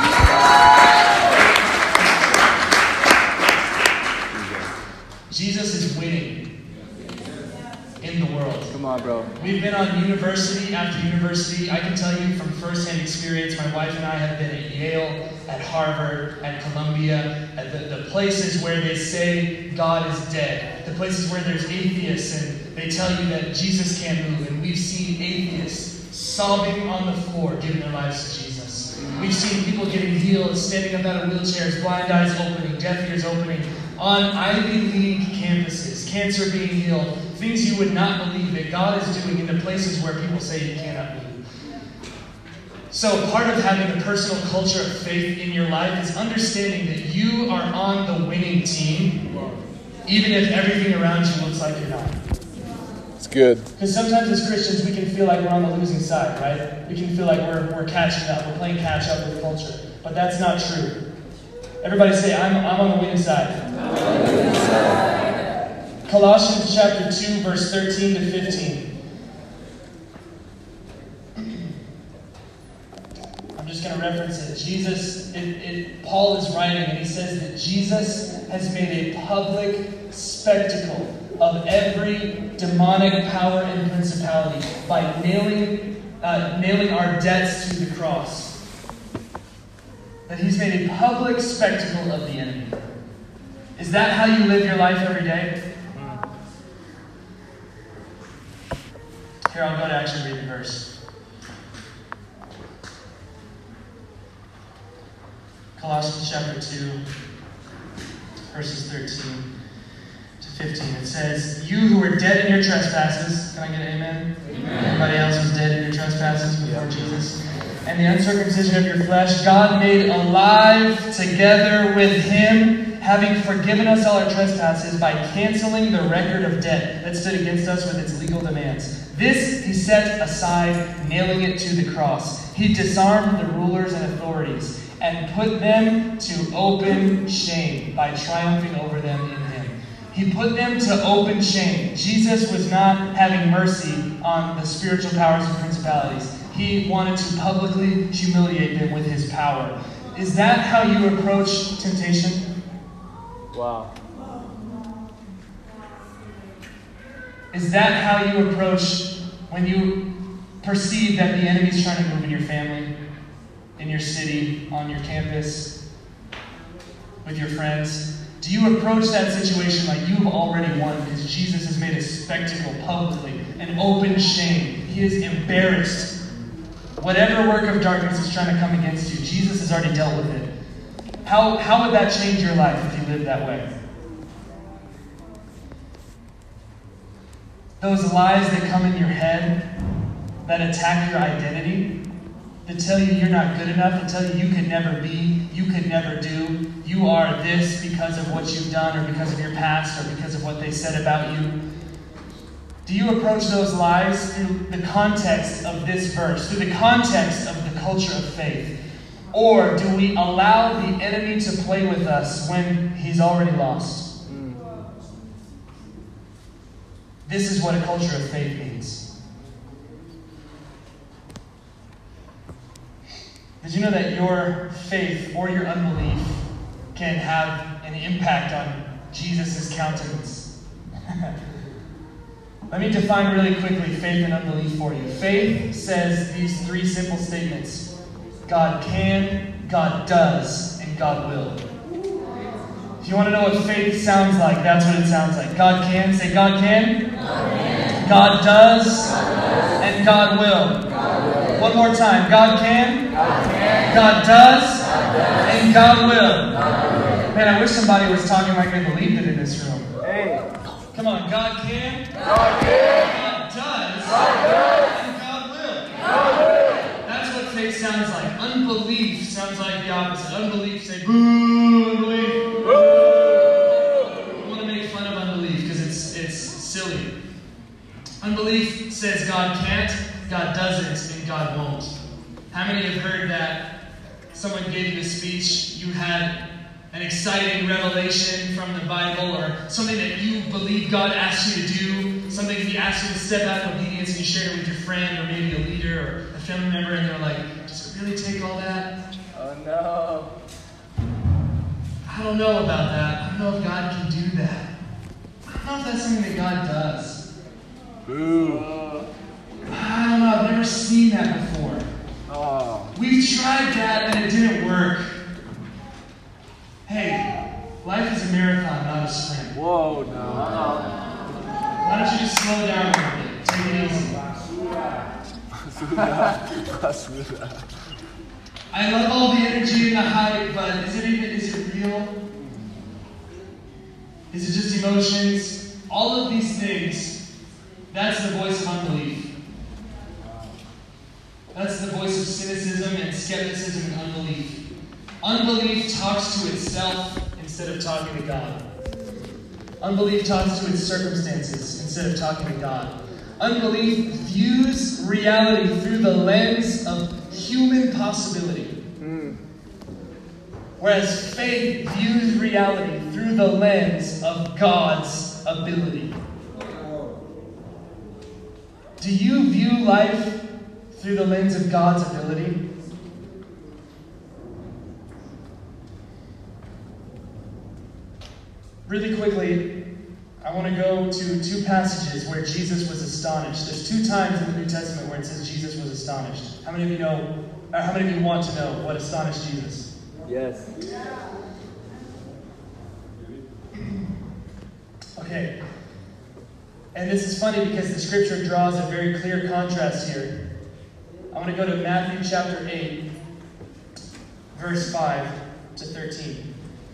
him. Jesus is winning in the world. Come on, bro. We've been on university after university. I can tell you from firsthand experience, my wife and I have been at Yale, at Harvard, at Columbia, at the, the places where they say God is dead, the places where there's atheists and they tell you that Jesus can't move, and we've seen atheists sobbing on the floor giving their lives to Jesus. We've seen people getting healed, standing up out of wheelchairs, blind eyes opening, deaf ears opening, on Ivy League campuses, cancer being healed, things you would not believe that God is doing in the places where people say you cannot believe. So part of having a personal culture of faith in your life is understanding that you are on the winning team, even if everything around you looks like you're not. It's good. Because sometimes as Christians, we can feel like we're on the losing side, right? We can feel like we're, we're catching up, we're playing catch up with culture. But that's not true. Everybody say, I'm, I'm on the winning side. I'm on the winning side. Colossians chapter two, verse thirteen to fifteen. I'm just going to reference it. Jesus, it, it, Paul is writing, and he says that Jesus has made a public spectacle of every demonic power and principality by nailing, uh, nailing our debts to the cross. That he's made a public spectacle of the enemy. Is that how you live your life every day? Here, I'll go to actually read the verse. Colossians chapter two, verses thirteen to fifteen. It says, "You who were dead in your trespasses," can I get an amen? Amen. Everybody else was dead in your trespasses before yeah. Jesus. "And the uncircumcision of your flesh, God made alive together with him, having forgiven us all our trespasses by canceling the record of debt that stood against us with its legal demands. This he set aside, nailing it to the cross. He disarmed the rulers and authorities and put them to open shame by triumphing over them in him." He put them to open shame. Jesus was not having mercy on the spiritual powers and principalities. He wanted to publicly humiliate them with his power. Is that how you approach temptation? Wow. Is that how you approach when you perceive that the enemy's trying to move in your family, in your city, on your campus, with your friends? Do you approach that situation like you've already won because Jesus has made a spectacle publicly, an open shame? He is embarrassed. Whatever work of darkness is trying to come against you, Jesus has already dealt with it. How, how would that change your life if you lived that way? Those lies that come in your head, that attack your identity, that tell you you're not good enough, that tell you you could never be, you could never do, you are this because of what you've done or because of your past or because of what they said about you. Do you approach those lies through the context of this verse, through the context of the culture of faith? Or do we allow the enemy to play with us when he's already lost? This is what a culture of faith means. Did you know that your faith or your unbelief can have an impact on Jesus' countenance? Let me define really quickly faith and unbelief for you. Faith says these three simple statements: God can, God does, and God will. If you want to know what faith sounds like, that's what it sounds like. God can, say God can. God can. God does, God does. And God will. God will. One more time. God can, God, can. God, does, God does, and God will. God will. Man, I wish somebody was talking like they believed it in this room. Hey. Come on. God can, God can. God does, God does. And God will. God will. That's what faith sounds like. Unbelief sounds like the opposite. Unbelief, say boo, unbelief. I want to make fun of unbelief because it's it's silly. Unbelief says God can't, God doesn't, and God won't. How many have heard that someone gave you a speech, you had an exciting revelation from the Bible, or something that you believe God asked you to do, something He asked you to step out in obedience, and you shared it with your friend, or maybe a leader, or a family member, and they're like, does it really take all that? Oh no. I don't know about that. I don't know if God can do that. I don't know if that's something that God does. Boo. I don't know. I've never seen that before. Oh. We've tried that and it didn't work. Hey, life is a marathon, not a sprint. Whoa, no. Why don't you just slow down a little bit? Take it easy. I love all the energy and the hype, but is it even, is it real? Is it just emotions? All of these things, that's the voice of unbelief. That's the voice of cynicism and skepticism and unbelief. Unbelief talks to itself instead of talking to God. Unbelief talks to its circumstances instead of talking to God. Unbelief views reality through the lens of human possibility. Mm. Whereas faith views reality through the lens of God's ability. Do you view life through the lens of God's ability? Really quickly, I want to go to two passages where Jesus was astonished. There's two times in the New Testament where it says Jesus was astonished. How many of you know, or how many of you want to know what astonished Jesus? Yes. Okay. And this is funny because the scripture draws a very clear contrast here. I want to go to Matthew chapter eight, verse five to thirteen.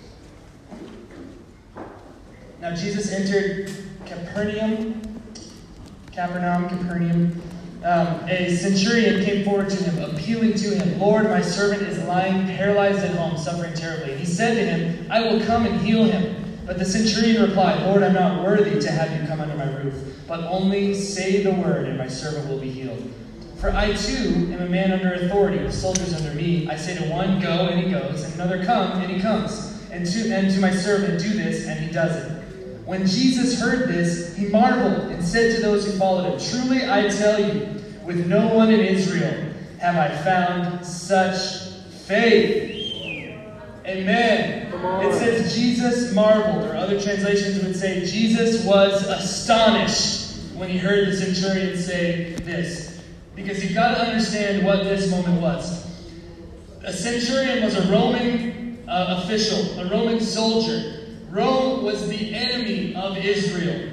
Now Jesus entered Capernaum, Capernaum, Capernaum. Um, a centurion came forward to him, appealing to him, "Lord, my servant is lying paralyzed at home, suffering terribly." He said to him, "I will come and heal him." But the centurion replied, "Lord, I'm not worthy to have you come under my roof, but only say the word, and my servant will be healed. For I too am a man under authority, with soldiers under me. I say to one, 'Go,' and he goes, and another, 'Come,' and he comes. And to, and to my servant, 'Do this,' and he does it." When Jesus heard this, he marveled and said to those who followed him, "Truly I tell you, with no one in Israel have I found such faith." Amen. It says Jesus marveled, or other translations would say Jesus was astonished when he heard the centurion say this. Because you've got to understand what this moment was. A centurion was a Roman uh, official, a Roman soldier. Rome was the enemy of Israel.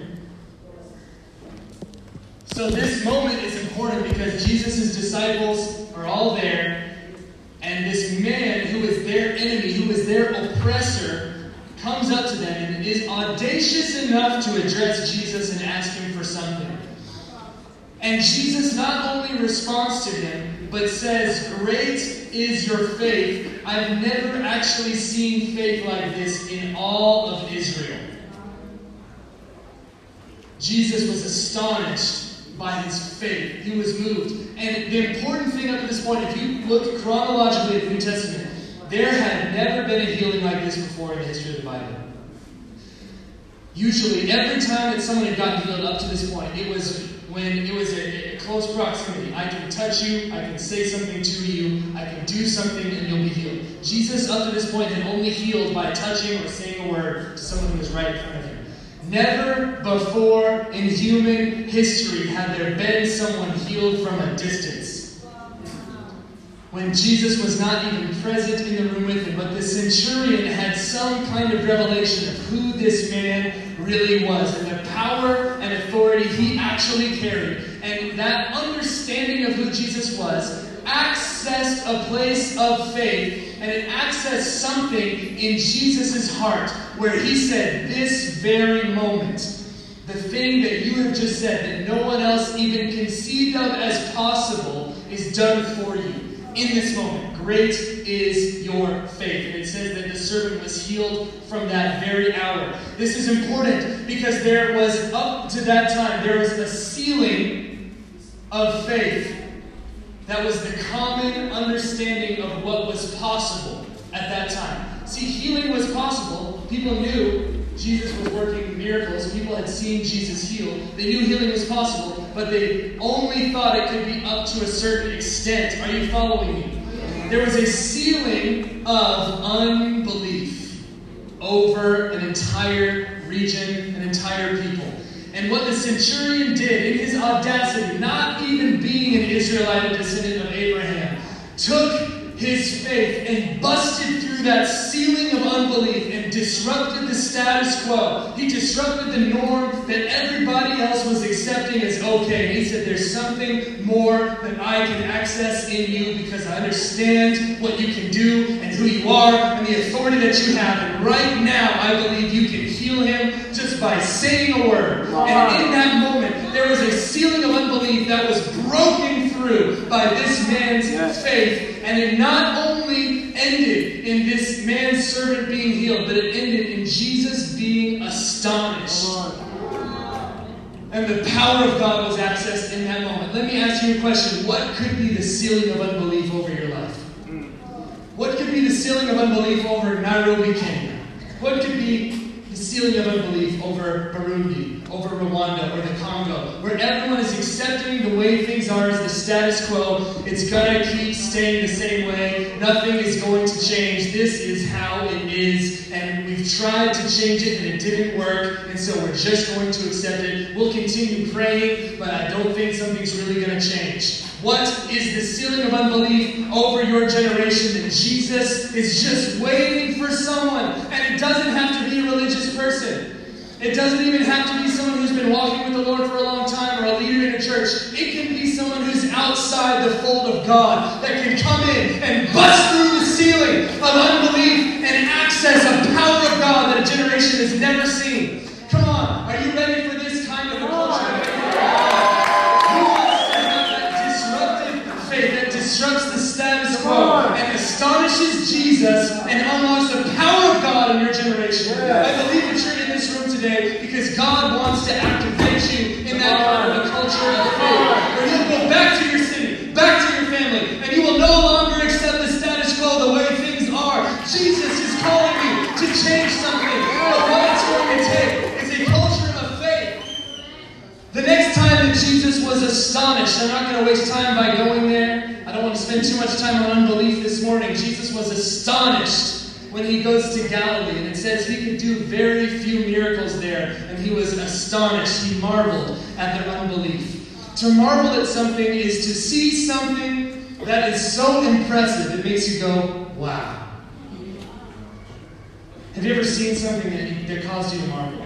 So this moment is important because Jesus' disciples are all there, and this man who is their enemy, who is their oppressor, comes up to them and is audacious enough to address Jesus and ask him for something. And Jesus not only responds to him, but says, "Great is your faith. I've never actually seen faith like this in all of Israel." Jesus was astonished by his faith. He was moved. And the important thing up to this point, if you look chronologically at the New Testament, there had never been a healing like this before in the history of the Bible. Usually, every time that someone had gotten healed up to this point, it was when it was a, a close proximity. I can touch you, I can say something to you, I can do something, and you'll be healed. Jesus, up to this point, had only healed by touching or saying a word to someone who was right in front of him. Never before in human history had there been someone healed from a distance. When Jesus was not even present in the room with him, but the centurion had some kind of revelation of who this man really was and the power and authority he actually carried. And that understanding of who Jesus was accessed a place of faith, and it accessed something in Jesus' heart where he said, "This very moment, the thing that you have just said that no one else even conceived of as possible is done for you in this moment. Great is your faith." And it says that the servant was healed from that very hour. This is important because there was, up to that time, there was a ceiling of faith. That was the common understanding of what was possible at that time. See, healing was possible. People knew Jesus was working miracles. People had seen Jesus heal. They knew healing was possible, but they only thought it could be up to a certain extent. Are you following me? There was a ceiling of unbelief over an entire region, an entire people. And what the centurion did in his audacity, not even being an Israelite, a descendant of Abraham, took his faith and busted through that ceiling of unbelief and disrupted the status quo. He disrupted the norm that everybody else was accepting as okay. And he said, "There's something more that I can access in you because I understand what you can do and who you are and the authority that you have. And right now, I believe you can heal him just by saying a word." And in that moment, there was a ceiling of unbelief that was broken through by this man's yes. faith. And it not only ended in this man's servant being healed, but it ended in Jesus being astonished. And the power of God was accessed in that moment. Let me ask you a question. What could be the ceiling of unbelief over your life? What could be the ceiling of unbelief over Nairobi, Kenya? What could be the ceiling of unbelief over Burundi, over Rwanda, or the Congo, where everyone is accepting the way things are as the status quo? It's going to keep staying the same way. Nothing is going to change. This is how it is. And we've tried to change it, and it didn't work. And so we're just going to accept it. We'll continue praying, but I don't think something's really going to change. What is the ceiling of unbelief over your generation that Jesus is just waiting for someone? And it doesn't have to be a religious person. It doesn't even have to be someone who's been walking with the Lord for a long time or a leader in a church. It can be someone who's outside the fold of God that can come in and bust through the ceiling of unbelief and access a power of God that a generation has never seen. Come on, are you ready for this kind of a culture? Who wants to have that disruptive faith that disrupts the status quo and astonishes Jesus and unlocks the power of God in your generation? I believe that you're in this room today because God wants to activate you in that kind of a culture of faith where you'll go back to your city, back to your family, and you will no longer accept the status quo the way things are. Jesus is calling you to change something, but what it's going to take is a culture of faith. The next time that Jesus was astonished, I'm not going to waste time by going there. I don't want to spend too much time on unbelief this morning. Jesus was astonished when he goes to Galilee, and it says he could do very few miracles there, and he was astonished. He marveled at their unbelief. To marvel at something is to see something that is so impressive it makes you go, wow. Have you ever seen something that, that caused you to marvel?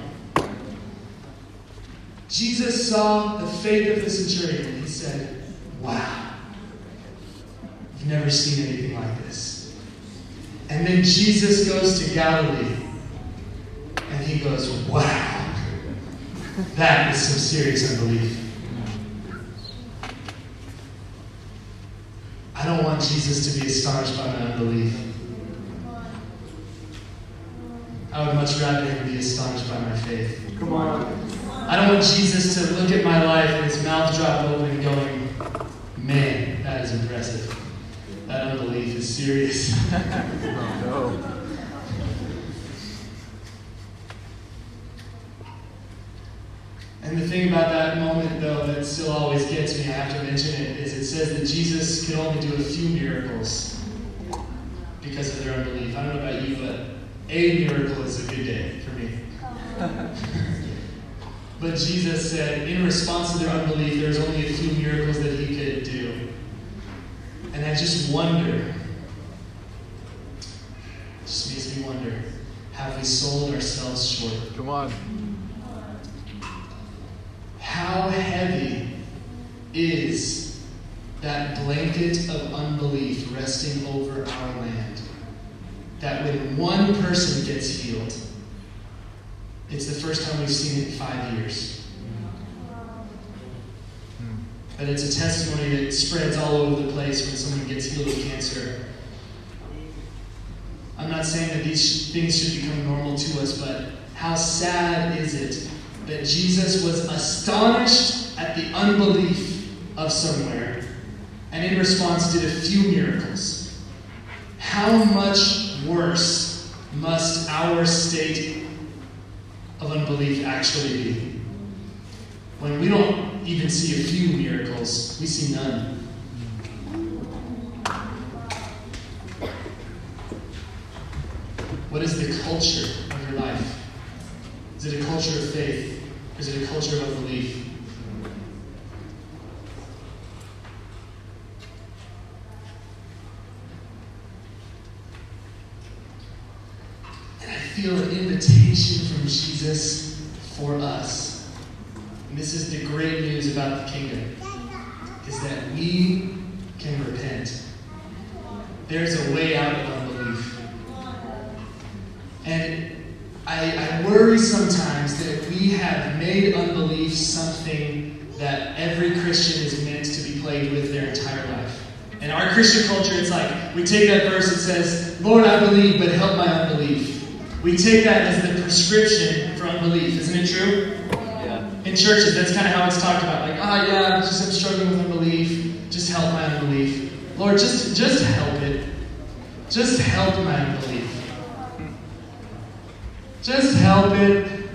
Jesus saw the faith of the centurion, and he said, wow. I've never seen anything like this. And then Jesus goes to Galilee, and he goes, wow, that is some serious unbelief. I don't want Jesus to be astonished by my unbelief. I would much rather him be astonished by my faith. Come on. I don't want Jesus to look at my life and his mouth drop open going, man, that is impressive. That unbelief is serious. No. And the thing about that moment, though, that still always gets me, I have to mention it, is it says that Jesus could only do a few miracles because of their unbelief. I don't know about you, but a miracle is a good day for me. But Jesus said, in response to their unbelief, there was only a few miracles that he could do. And I just wonder, it just makes me wonder, have we sold ourselves short? Come on. How heavy is that blanket of unbelief resting over our land? That when one person gets healed, it's the first time we've seen it in five years. That it's a testimony that spreads all over the place when someone gets healed of cancer. I'm not saying that these things should become normal to us, but how sad is it that Jesus was astonished at the unbelief of somewhere, and in response did a few miracles. How much worse must our state of unbelief actually be? When we don't even see a few miracles, we see none. What is the culture of your life? Is it a culture of faith? Or is it a culture of unbelief? And I feel an invitation from Jesus for us. And this is the great news about the kingdom, is that we can repent. There's a way out of unbelief. And I, I worry sometimes that we have made unbelief something that every Christian is meant to be plagued with their entire life. In our Christian culture, it's like, we take that verse that says, Lord, I believe, but help my unbelief. We take that as the prescription for unbelief. Isn't it true? Yeah. In churches, that's kind of how it's talked about. Like, ah, oh, yeah, I'm just I'm struggling with unbelief. Just help my unbelief. Lord, just, just help it. Just help my unbelief. Just help it.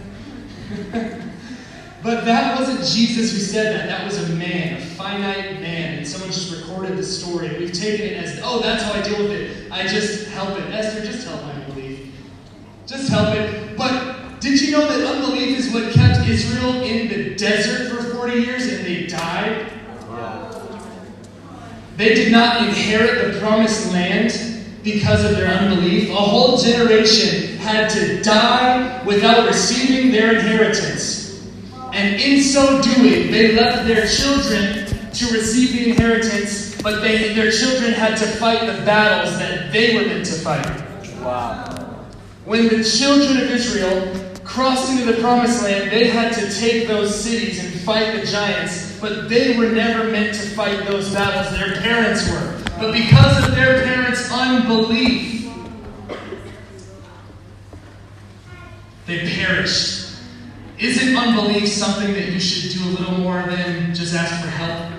But that wasn't Jesus who said that. That was a man, a finite man. And someone just recorded the story. And we've taken it as, oh, that's how I deal with it. I just help it. Esther, just help my unbelief. Just help it. But did you know that unbelief is what kept Israel in the desert for forty years and they died? Yeah. They did not inherit the promised land because of their unbelief. A whole generation had to die without receiving their inheritance. And in so doing, they left their children to receive the inheritance, but they, their children had to fight the battles that they were meant to fight. Wow. When the children of Israel crossed into the promised land, they had to take those cities and fight the giants, but they were never meant to fight those battles. Their parents were. But because of their parents' unbelief, they perished. Isn't unbelief something that you should do a little more than just ask for help?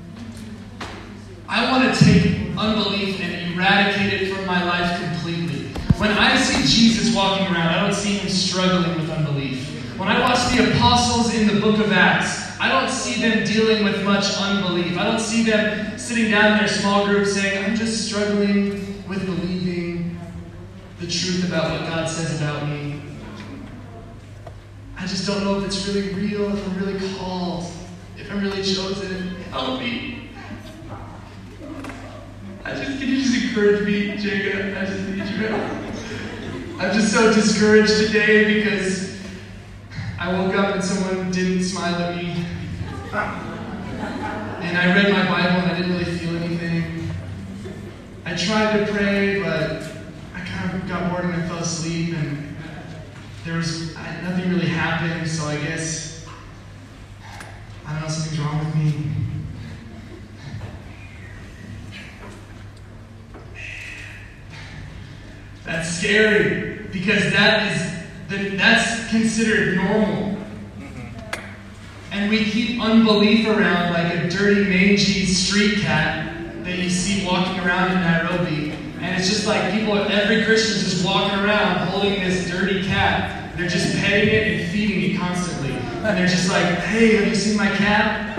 I want to take unbelief and eradicate it from my life completely. When I see Jesus walking around, I don't see him struggling with unbelief. When I watch the apostles in the book of Acts, I don't see them dealing with much unbelief. I don't see them sitting down in their small group saying, I'm just struggling with believing the truth about what God says about me. I just don't know if it's really real, if I'm really called, if I'm really chosen. Help me. I just, can you just encourage me, Jacob? I just need your help. I'm just so discouraged today because I woke up and someone didn't smile at me. And I read my Bible and I didn't really feel anything. I tried to pray, but I kind of got bored and I fell asleep, and there was I, nothing really happened, so I guess, I don't know, something's wrong with me. That's scary, because that is that's considered normal. And we keep unbelief around like a dirty, mangy street cat that you see walking around in Nairobi. And it's just like people, every Christian's just walking around holding this dirty cat. They're just petting it and feeding it constantly. And they're just like, hey, have you seen my cat?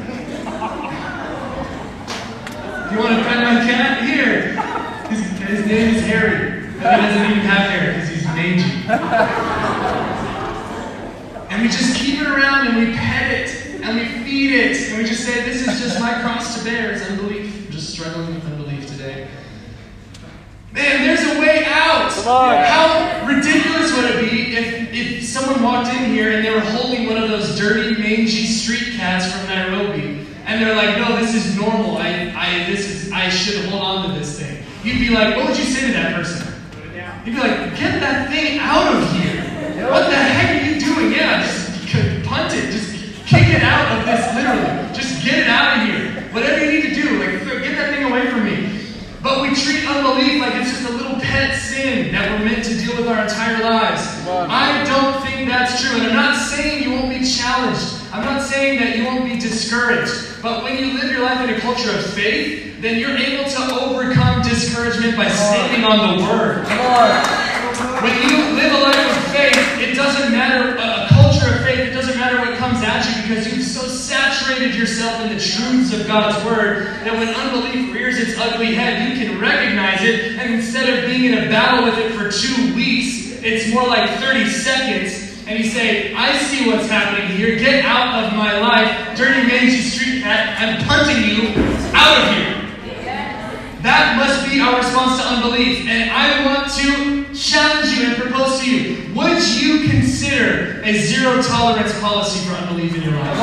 You want to pet my cat? Here. His, his name is Harry. He doesn't even have hair because he's mangy. And we just keep it around and we pet it and we feed it and we just say, this is just my cross to bear, is unbelief. I'm just struggling with unbelief today. Man, there's a way out. How ridiculous would it be if, if someone walked in here and they were holding one of those dirty, mangy street cats from Nairobi, and they're like, no, this is normal. I, I, this is, I should hold on to this thing. You'd be like, what would you say to that person? You'd be like, get that thing out of here. What the heck are you doing? Yeah, just punt it. Just kick it out of this, literally. Just get it out of here. Whatever you need to do, like, get that thing away from me. But we treat unbelief like it's just a little pet sin that we're meant to deal with our entire lives. I don't think that's true. And I'm not saying you won't be challenged. I'm not saying that you won't be discouraged. But when you live your life in a culture of faith, then you're able to overcome discouragement by standing on the Word. When you live a life of faith, it doesn't matter, a culture of faith, it doesn't matter what comes at you, because you've so saturated yourself in the truths of God's Word that when unbelief rears its ugly head, you can recognize it, and instead of being in a battle with it for two weeks, it's more like thirty seconds, and you say, I see what's happening here, get out of my life, dirty mangy street cat, I'm punting you out of here. That must be our response to unbelief. And I want to challenge you and propose to you, would you consider a zero tolerance policy for unbelief in your life?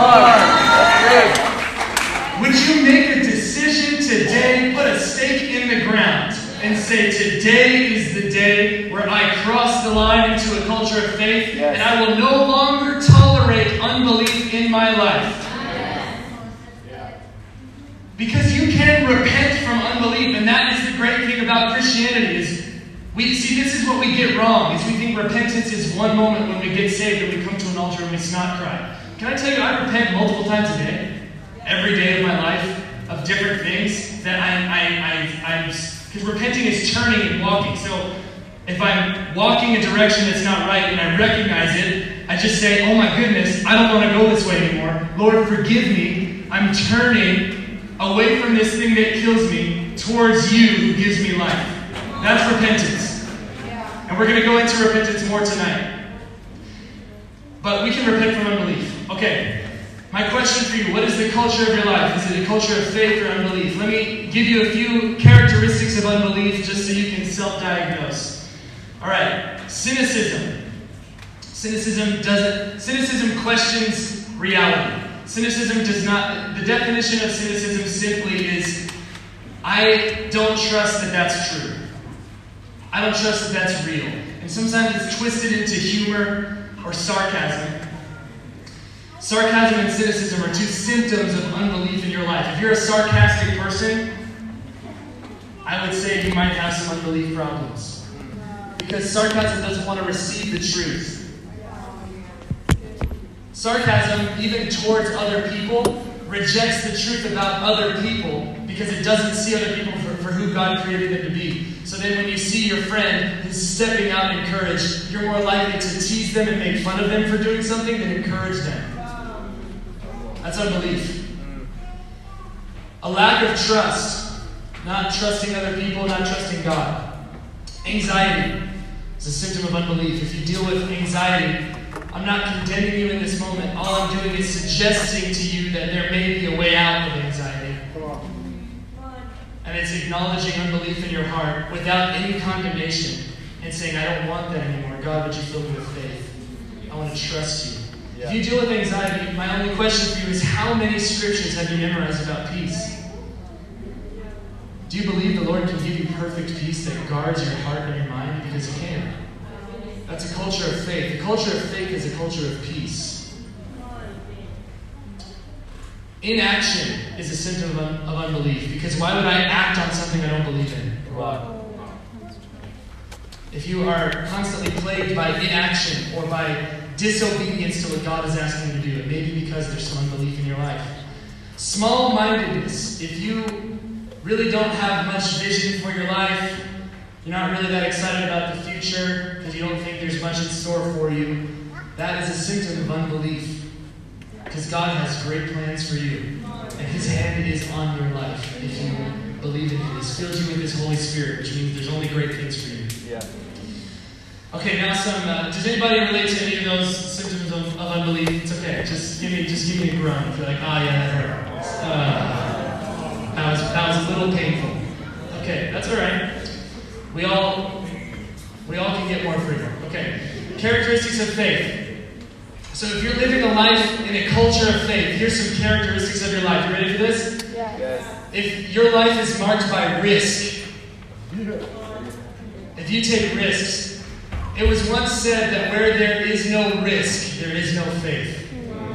Would you make a decision today, put a stake in the ground, and say, today is the day where I cross the line into a culture of faith, yes, and I will no longer tolerate unbelief in my life? Because you can repent from unbelief, and that is the great thing about Christianity. Is we see this is what we get wrong. Is we think repentance is one moment when we get saved and we come to an altar and we snot cry. Can I tell you, I repent multiple times a day, every day of my life, of different things that I, I, I, I'm. Because repenting is turning and walking. So if I'm walking a direction that's not right and I recognize it, I just say, oh my goodness, I don't want to go this way anymore. Lord, forgive me. I'm turning away from this thing that kills me towards you who gives me life. That's repentance. And we're going to go into repentance more tonight. But we can repent from unbelief. Okay, my question for you, what is the culture of your life? Is it a culture of faith or unbelief? Let me give you a few characteristics of unbelief just so you can self-diagnose. All right, cynicism. Cynicism doesn't, cynicism questions reality. Cynicism does not, the definition of cynicism simply is, I don't trust that that's true. I don't trust that that's real. And sometimes it's twisted into humor or sarcasm. Sarcasm and cynicism are two symptoms of unbelief in your life. If you're a sarcastic person, I would say you might have some unbelief problems. Because sarcasm doesn't want to receive the truth. Sarcasm, even towards other people, rejects the truth about other people because it doesn't see other people for, for who God created them to be. So then when you see your friend who's stepping out in courage, you're more likely to tease them and make fun of them for doing something than encourage them. That's unbelief. A lack of trust, not trusting other people, not trusting God. Anxiety is a symptom of unbelief. If you deal with anxiety, I'm not condemning you in this moment. All I'm doing is suggesting to you that there may be a way out of anxiety. And it's acknowledging unbelief in your heart without any condemnation and saying, I don't want that anymore. God, would you fill me with faith? I want to trust you. Yeah. If you deal with anxiety, my only question for you is, how many scriptures have you memorized about peace? Do you believe the Lord can give you perfect peace that guards your heart and your mind? Because He can. That's a culture of faith. The culture of faith is a culture of peace. Inaction is a symptom of, un- of unbelief. Because why would I act on something I don't believe in? Wow. If you are constantly plagued by inaction or by disobedience to what God is asking you to do, it may be because there's some unbelief in your life. Small-mindedness. If you really don't have much vision for your life, you're not really that excited about the future because you don't think there's much in store for you, that is a symptom of unbelief. Because God has great plans for you. And His hand is on your life if you believe in Him. He's filled you with His Holy Spirit, which means there's only great things for you. Yeah. Okay, now some, uh, does anybody relate to any of those symptoms of, of unbelief? It's okay, just give me just give me a groan if you're like, ah, oh, yeah, that hurt. Uh, that, was, that was a little painful. Okay, that's all right. We all, we all can get more freedom. Okay, characteristics of faith. So if you're living a life in a culture of faith, here's some characteristics of your life. You ready for this? Yeah. Yes. If your life is marked by risk, if you take risks, it was once said that where there is no risk, there is no faith.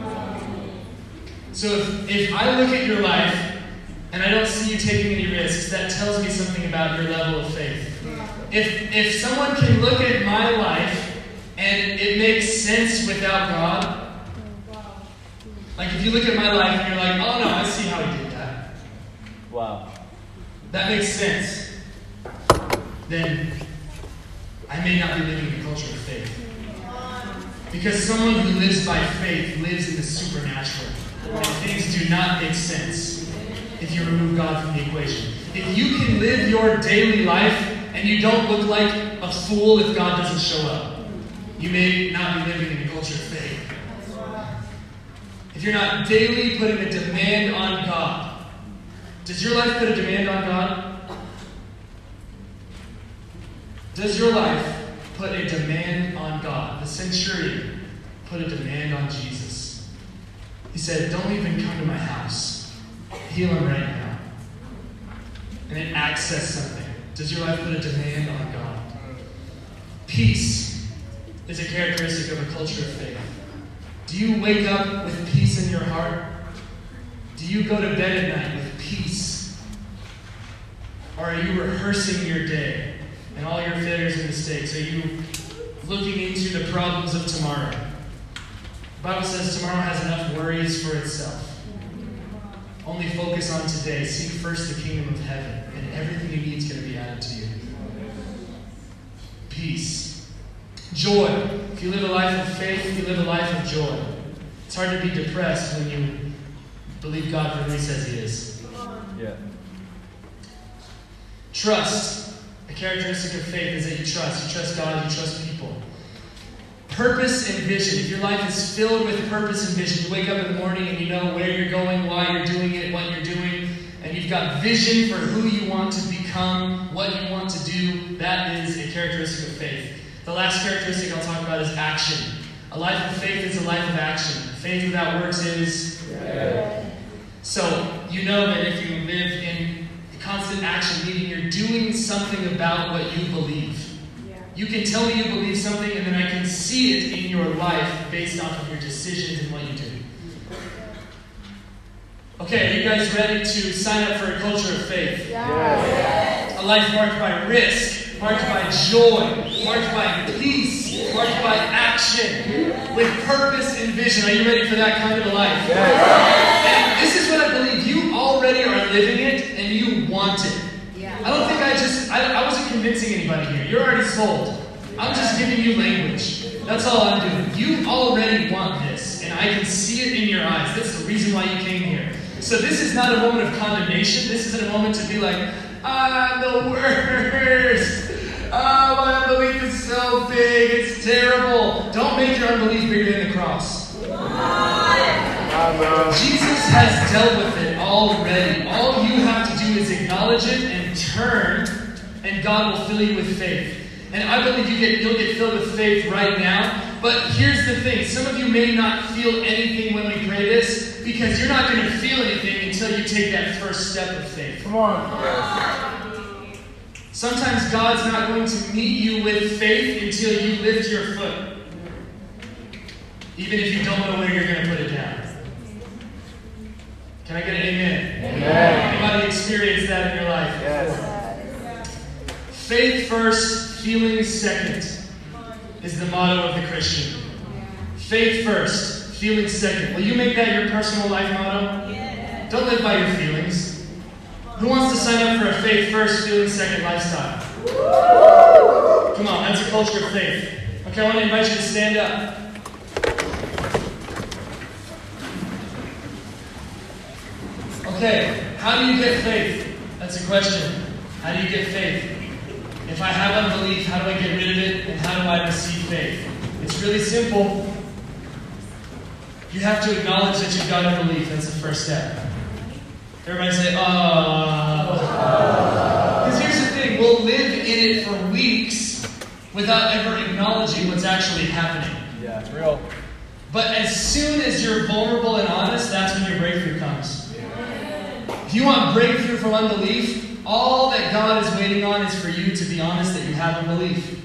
So if, if I look at your life and I don't see you taking any risks, that tells me something about your level of faith. If if someone can look at my life and it makes sense without God, like if you look at my life and you're like, oh no, I see how He did that. Wow. That makes sense. Then I may not be living in the culture of faith. Because someone who lives by faith lives in the supernatural. And things do not make sense if you remove God from the equation. If you can live your daily life and you don't look like a fool if God doesn't show up, you may not be living in the culture of faith. If you're not daily putting a demand on God, does your life put a demand on God? Does your life put a demand on God? The centurion put a demand on Jesus. He said, don't even come to my house. Heal him right now. And it accessed something. Does your life put a demand on God? Peace is a characteristic of a culture of faith. Do you wake up with peace in your heart? Do you go to bed at night with peace? Or are you rehearsing your day and all your failures and mistakes? Are you looking into the problems of tomorrow? The Bible says tomorrow has enough worries for itself. Only focus on today. Seek first the kingdom of heaven, and everything you need is going to be added to you. Peace. Joy. If you live a life of faith, you live a life of joy. It's hard to be depressed when you believe God for who He says He is. Yeah. Trust. A characteristic of faith is that you trust. You trust God, you trust people. Purpose and vision. If your life is filled with purpose and vision, you wake up in the morning and you know where you're going, why you're doing it, what you're doing, and you've got vision for who you want to become, what you want to do, that is a characteristic of faith. The last characteristic I'll talk about is action. A life of faith is a life of action. Faith without works is... Yes. So, you know that if you live in constant action, meaning you're doing something about what you believe. You can tell me you believe something, and then I can see it in your life based off of your decisions and what you do. Okay, are you guys ready to sign up for a culture of faith? Yes. A life marked by risk, marked by joy, marked by peace, marked by action, with purpose and vision. Are you ready for that kind of a life? Yes. And this is what I believe. You already are living it, and you want it. I don't think I just, I, I wasn't convincing anybody here. You're already sold. I'm just giving you language. That's all I'm doing. You already want this, and I can see it in your eyes. That's the reason why you came here. So this is not a moment of condemnation. This isn't a moment to be like, I'm the worst. Oh, my unbelief is so big. It's terrible. Don't make your unbelief bigger than the cross. Jesus has dealt with it already. All you have to do is acknowledge it and turn, and God will fill you with faith. And I believe you get, you'll get filled with faith right now. But here's the thing. Some of you may not feel anything when we pray this, because you're not going to feel anything until you take that first step of faith. Come on. Sometimes God's not going to meet you with faith until you lift your foot. Even if you don't know where you're going to put it down. Can I get an amen? Amen. Anybody experience that in your life? Yes. Faith first, feelings second is the motto of the Christian. Faith first, feelings second. Will you make that your personal life motto? Yeah. Don't live by your feelings. Who wants to sign up for a faith first, feelings second lifestyle? Woo! Come on, that's a culture of faith. Okay, I want to invite you to stand up. Okay, how do you get faith? That's a question. How do you get faith? If I have unbelief, how do I get rid of it? And how do I receive faith? It's really simple. You have to acknowledge that you've got unbelief. That's the first step. Everybody say, oh. Because here's the thing. We'll live in it for weeks without ever acknowledging what's actually happening. Yeah, it's real. But as soon as you're vulnerable and honest, that's when your breakthrough comes. If you want breakthrough from unbelief, all that God is waiting on is for you to be honest that you have unbelief.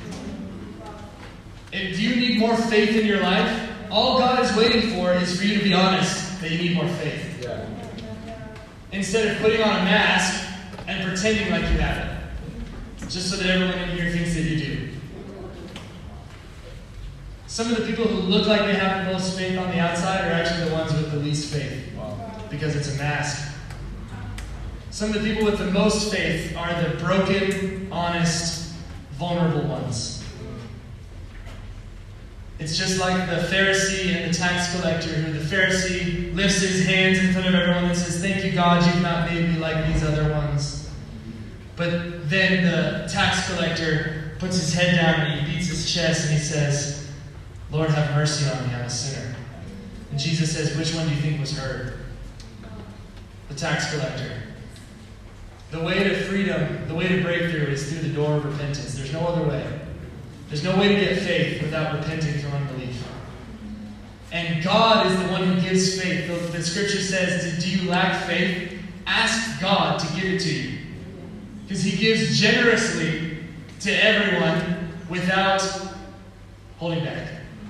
If you need more faith in your life, all God is waiting for is for you to be honest that you need more faith. Yeah. Instead of putting on a mask and pretending like you have it. Just so that everyone in here thinks that you do. Some of the people who look like they have the most faith on the outside are actually the ones with the least faith. Wow. Because it's a mask. Some of the people with the most faith are the broken, honest, vulnerable ones. It's just like the Pharisee and the tax collector, who the Pharisee lifts his hands in front of everyone and says, "Thank you, God, you've not made me like these other ones." But then the tax collector puts his head down and he beats his chest and he says, "Lord, have mercy on me, I'm a sinner." And Jesus says, "Which one do you think was heard?" The tax collector. The way to freedom, the way to breakthrough is through the door of repentance. There's no other way. There's no way to get faith without repenting from unbelief. And God is the one who gives faith. The, the scripture says, do you lack faith? Ask God to give it to you. Because He gives generously to everyone without holding back.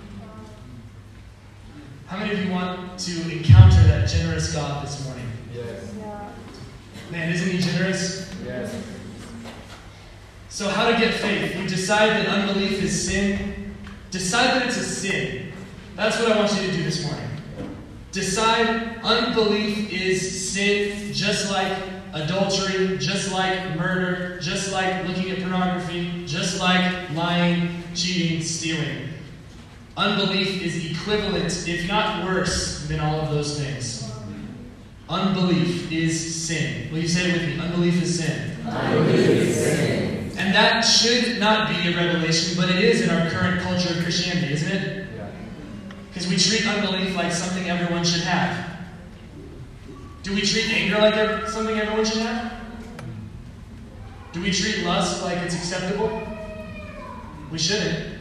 How many of you want to encounter that generous God this morning? Yes. Man, isn't He generous? Yes. So how to get faith? You decide that unbelief is sin. Decide that it's a sin. That's what I want you to do this morning. Decide unbelief is sin, just like adultery, just like murder, just like looking at pornography, just like lying, cheating, stealing. Unbelief is equivalent, if not worse, than all of those things. Unbelief is sin. Will you say it with me? Unbelief is sin. Unbelief is sin. And that should not be a revelation, but it is in our current culture of Christianity, isn't it? Yeah. Because we treat unbelief like something everyone should have. Do we treat anger like ev- something everyone should have? Do we treat lust like it's acceptable? We shouldn't.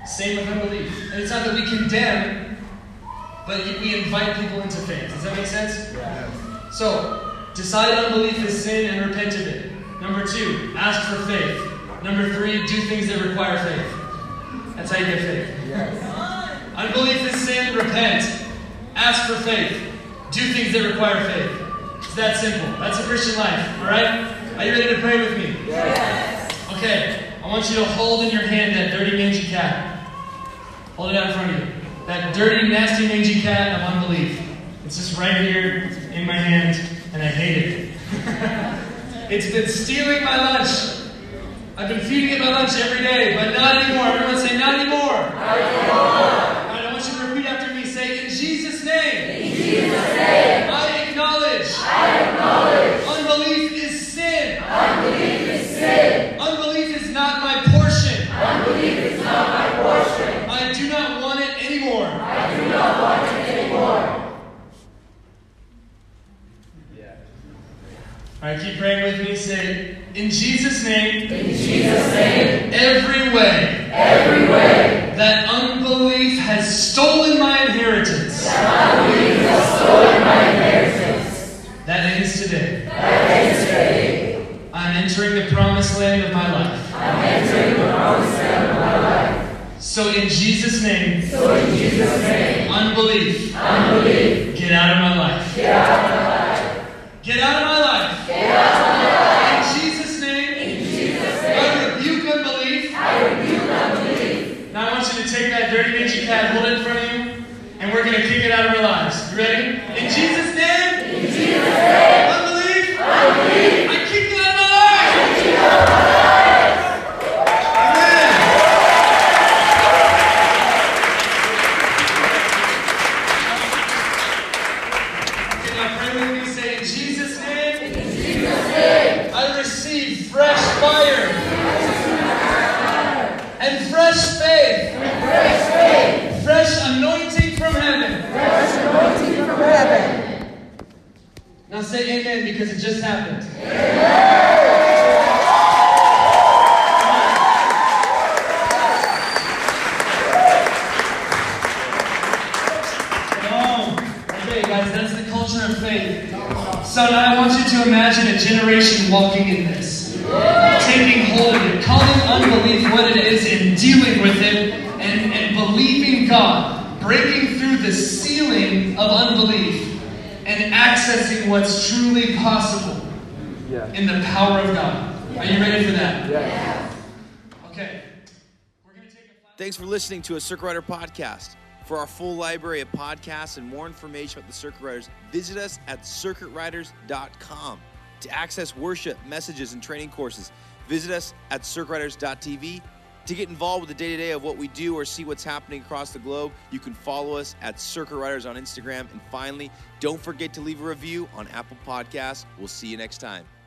Same with unbelief. And it's not that we condemn, but we invite people into faith. Does that make sense? Yeah. So, decide unbelief is sin and repent of it. Number two, ask for faith. Number three, do things that require faith. That's how you get faith. Yes. Unbelief is sin, repent. Ask for faith. Do things that require faith. It's that simple. That's a Christian life, alright? Are you ready to pray with me? Yes. Okay, I want you to hold in your hand that dirty, mangy cat. Hold it out in front of you. That dirty, nasty, mangy cat of unbelief. It's just right here in my hand, and I hate it. It's been stealing my lunch. I've been feeding it my lunch every day, but not anymore. Everyone say, not anymore. Not anymore. All right, I want you to repeat after me. Say, in Jesus' name. In Jesus' name. I acknowledge. I acknowledge. Unbelief is sin. Unbelief is sin. Unbelief is not my portion. Unbelief is not my portion. I do not want it anymore. I do not want it anymore. All right, keep praying with me. Say, in Jesus' name. In Jesus' name. Every way. Every way. That unbelief has stolen my inheritance. That unbelief has stolen my inheritance. That ends today. That ends today. I'm entering the promised land of my life. I'm entering the promised land of my life. So in Jesus' name. So in Jesus' name. Unbelief. Unbelief. Get out of my life. Get out of my life. Get out of my life. Get out of my life. In Jesus' name. In Jesus' name. I rebuke unbelief. I rebuke unbelief. Now I want you to take that dirty mangy cat, hold it in front of you, and we're going to kick it out of our lives. You ready? In Jesus' name. In Jesus' name. Unbelief. Unbelief. I kick you out of my life. I kick you out of my life. Amen. Okay, now pray with me. Say, in Jesus' name. In Jesus' name. I receive fresh fire and fresh faith, And fresh faith. fresh anointing from heaven. Fresh anointing from heaven. Now say amen because it just happened. Oh, okay, guys, that's the culture of faith. So now I want you to imagine a generation walking in this, taking hold of it, calling unbelief what it is and dealing with it, and, and believing God, breaking through the ceiling of unbelief and accessing what's truly possible Yeah. in the power of God. Are you ready for that? Yeah. Okay. We're going to take a Thanks for listening to a Circuit Rider podcast. For our full library of podcasts and more information about the Circuit Riders, visit us at circuit riders dot com. To access worship, messages, and training courses, visit us at circuit riders dot t v. To get involved with the day-to-day of what we do or see what's happening across the globe, you can follow us at Circuit Riders on Instagram. And finally, don't forget to leave a review on Apple Podcasts. We'll see you next time.